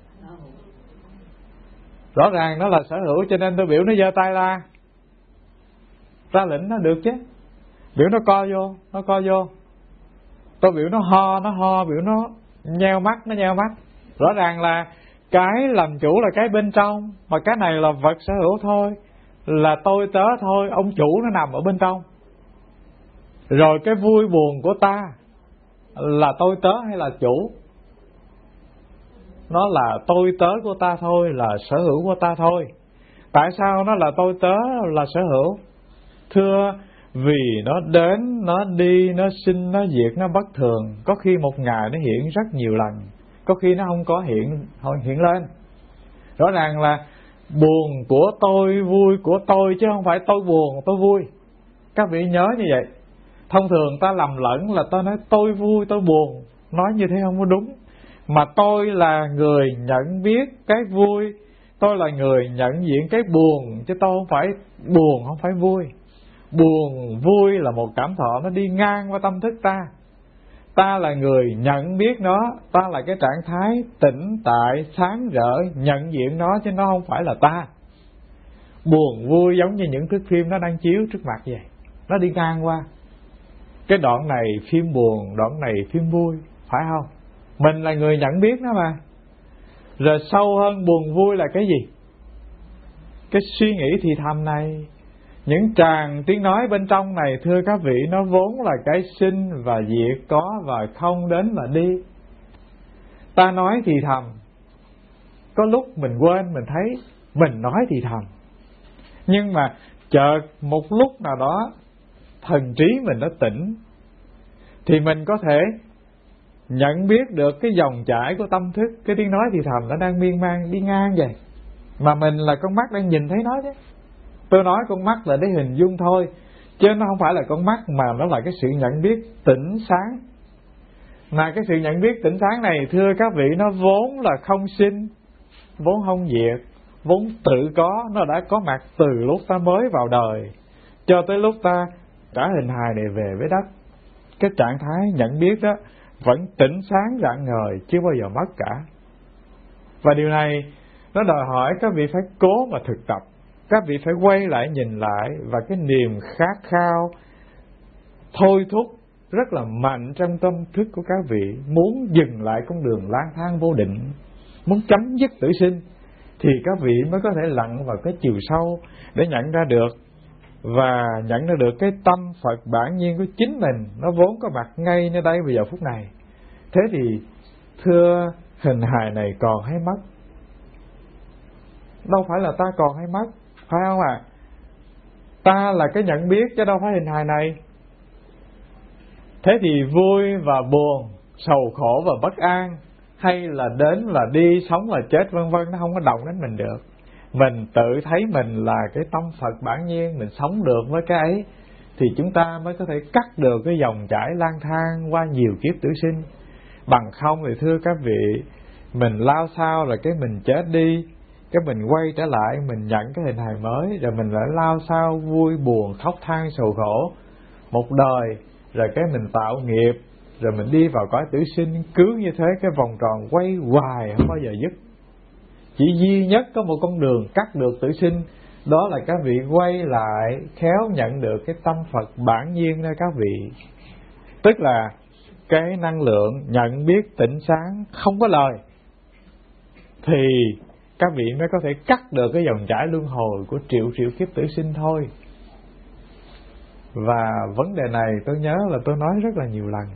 Rõ ràng nó là sở hữu, cho nên tôi biểu nó giơ tay ra, ra lĩnh nó được chứ. Biểu nó co vô, nó co vô. Tôi biểu nó ho, nó ho. Biểu nó nheo mắt, nó nheo mắt. Rõ ràng là cái làm chủ là cái bên trong, mà cái này là vật sở hữu thôi, là tôi tớ thôi. Ông chủ nó nằm ở bên trong. Rồi cái vui buồn của ta là tôi tớ hay là chủ? Nó là tôi tớ của ta thôi, là sở hữu của ta thôi. Tại sao nó là tôi tớ, là sở hữu? Thưa, vì nó đến, nó đi, nó sinh, nó diệt, nó bất thường. Có khi một ngày nó hiện rất nhiều lần, có khi nó không có hiện, không hiện lên. Rõ ràng là buồn của tôi, vui của tôi, chứ không phải tôi buồn, tôi vui. Các vị nhớ như vậy. Thông thường ta lầm lẫn là ta nói tôi vui, tôi buồn. Nói như thế không có đúng. Mà tôi là người nhận biết cái vui, tôi là người nhận diện cái buồn, chứ tôi không phải buồn, không phải vui. Buồn, vui là một cảm thọ, nó đi ngang qua tâm thức ta. Ta là người nhận biết nó, ta là cái trạng thái tĩnh tại, sáng rỡ, nhận diện nó, chứ nó không phải là ta. Buồn, vui giống như những thước phim nó đang chiếu trước mặt vậy, nó đi ngang qua. Cái đoạn này phim buồn, đoạn này phim vui, phải không? Mình là người nhận biết nó mà. Rồi sâu hơn buồn vui là cái gì? Cái suy nghĩ thì thầm này, những tràng tiếng nói bên trong này, thưa các vị, nó vốn là cái sinh và diệt, có và không, đến và đi. Ta nói thì thầm, có lúc mình quên, mình thấy mình nói thì thầm, nhưng mà chợt một lúc nào đó thần trí mình nó tỉnh, thì mình có thể nhận biết được cái dòng chảy của tâm thức. Cái tiếng nói thì thầm nó đang miên man đi ngang vậy, mà mình là con mắt đang nhìn thấy nó chứ. Tôi nói con mắt là để hình dung thôi, chứ nó không phải là con mắt, mà nó là cái sự nhận biết tỉnh sáng. Mà cái sự nhận biết tỉnh sáng này, thưa các vị, nó vốn là không sinh, vốn không diệt, vốn tự có. Nó đã có mặt từ lúc ta mới vào đời cho tới lúc ta trả hình hài này về với đất. Cái trạng thái nhận biết đó vẫn tỉnh sáng rạng ngời, chưa bao giờ mất cả. Và điều này nó đòi hỏi các vị phải cố mà thực tập. Các vị phải quay lại nhìn lại, và cái niềm khát khao thôi thúc rất là mạnh trong tâm thức của các vị, muốn dừng lại con đường lang thang vô định, muốn chấm dứt tử sinh, thì các vị mới có thể lặn vào cái chiều sâu để nhận ra được, và nhận ra được cái tâm Phật bản nhiên của chính mình, nó vốn có mặt ngay nơi đây bây giờ phút này. Thế thì thưa, hình hài này còn hay mất? Đâu phải là ta còn hay mất, phải không ạ? À? Ta là cái nhận biết chứ đâu phải hình hài này. Thế thì vui và buồn, sầu khổ và bất an, hay là đến là đi, sống và chết vân vân, nó không có động đến mình được. mình tự thấy mình là cái tâm Phật bản nhiên, mình sống được với cái ấy, thì chúng ta mới có thể cắt được cái dòng chảy lang thang qua nhiều kiếp tử sinh. Bằng không thì thưa các vị, mình lao sao rồi cái mình chết đi, cái mình quay trở lại, mình nhận cái hình hài mới, rồi mình lại lao sao vui buồn khóc than sầu khổ một đời, rồi cái mình tạo nghiệp, rồi mình đi vào cõi tử sinh. Cứ như thế cái vòng tròn quay hoài không bao giờ dứt. Chỉ duy nhất có một con đường cắt được tử sinh, đó là các vị quay lại khéo nhận được cái tâm Phật bản nhiên đó các vị. Tức là cái năng lượng nhận biết tỉnh sáng không có lời, thì các vị mới có thể cắt được cái dòng chảy luân hồi của triệu triệu kiếp tử sinh thôi. Và vấn đề này tôi nhớ là tôi nói rất là nhiều lần.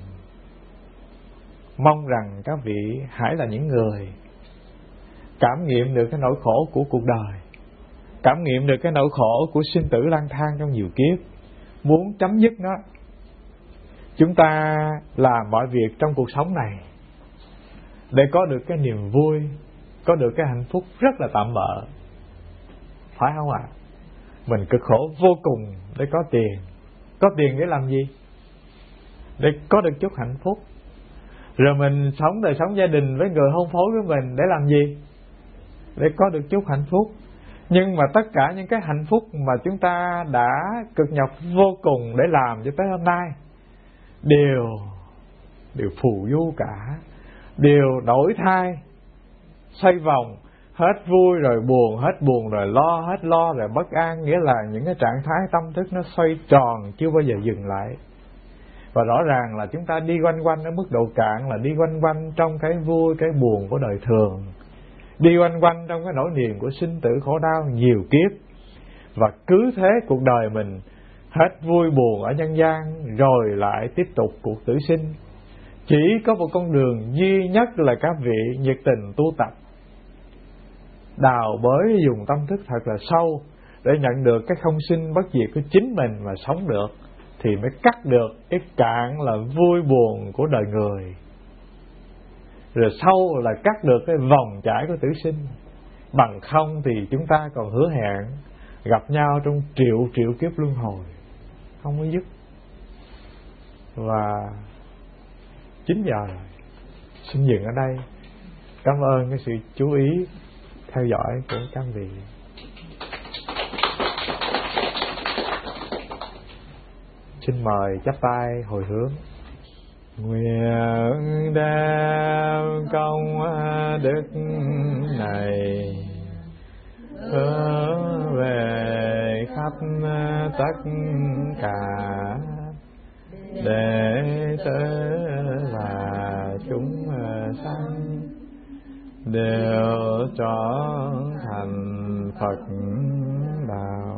Mong rằng các vị hãy là những người cảm nghiệm được cái nỗi khổ của cuộc đời, cảm nghiệm được cái nỗi khổ của sinh tử lang thang trong nhiều kiếp, muốn chấm dứt nó. Chúng ta làm mọi việc trong cuộc sống này để có được cái niềm vui, có được cái hạnh phúc rất là tạm bợ, phải không ạ? Mình cực khổ vô cùng để có tiền. Có tiền để làm gì? Để có được chút hạnh phúc. Rồi mình sống đời sống gia đình với người hôn phối của mình để làm gì? Để có được chút hạnh phúc. Nhưng mà tất cả những cái hạnh phúc mà chúng ta đã cực nhọc vô cùng để làm cho tới hôm nay Đều Đều phù du cả, đều đổi thay, xoay vòng, hết vui rồi buồn, hết buồn rồi lo, hết lo rồi bất an. Nghĩa là những cái trạng thái tâm thức nó xoay tròn, chưa bao giờ dừng lại. Và rõ ràng là chúng ta đi quanh quanh ở mức độ cạn, là đi quanh quanh trong cái vui, cái buồn của đời thường, đi quanh quanh trong cái nỗi niềm của sinh tử khổ đau nhiều kiếp. Và cứ thế cuộc đời mình hết vui buồn ở nhân gian, rồi lại tiếp tục cuộc tử sinh. Chỉ có một con đường duy nhất là các vị nhiệt tình tu tập, đào bới dùng tâm thức thật là sâu để nhận được cái không sinh bất diệt của chính mình mà sống được, thì mới cắt được cái cạn là vui buồn của đời người. Rồi sâu là cắt được cái vòng chảy của tử sinh. Bằng không thì chúng ta còn hứa hẹn gặp nhau trong triệu triệu kiếp luân hồi không có dứt. Và chín giờ rồi, xin dừng ở đây. Cảm ơn cái sự chú ý theo dõi của các vị. Xin mời chắp tay hồi hướng. Nguyện đem công đức này hướng về khắp tất cả đệ tử và chúng sanh đều trở thành Phật đạo.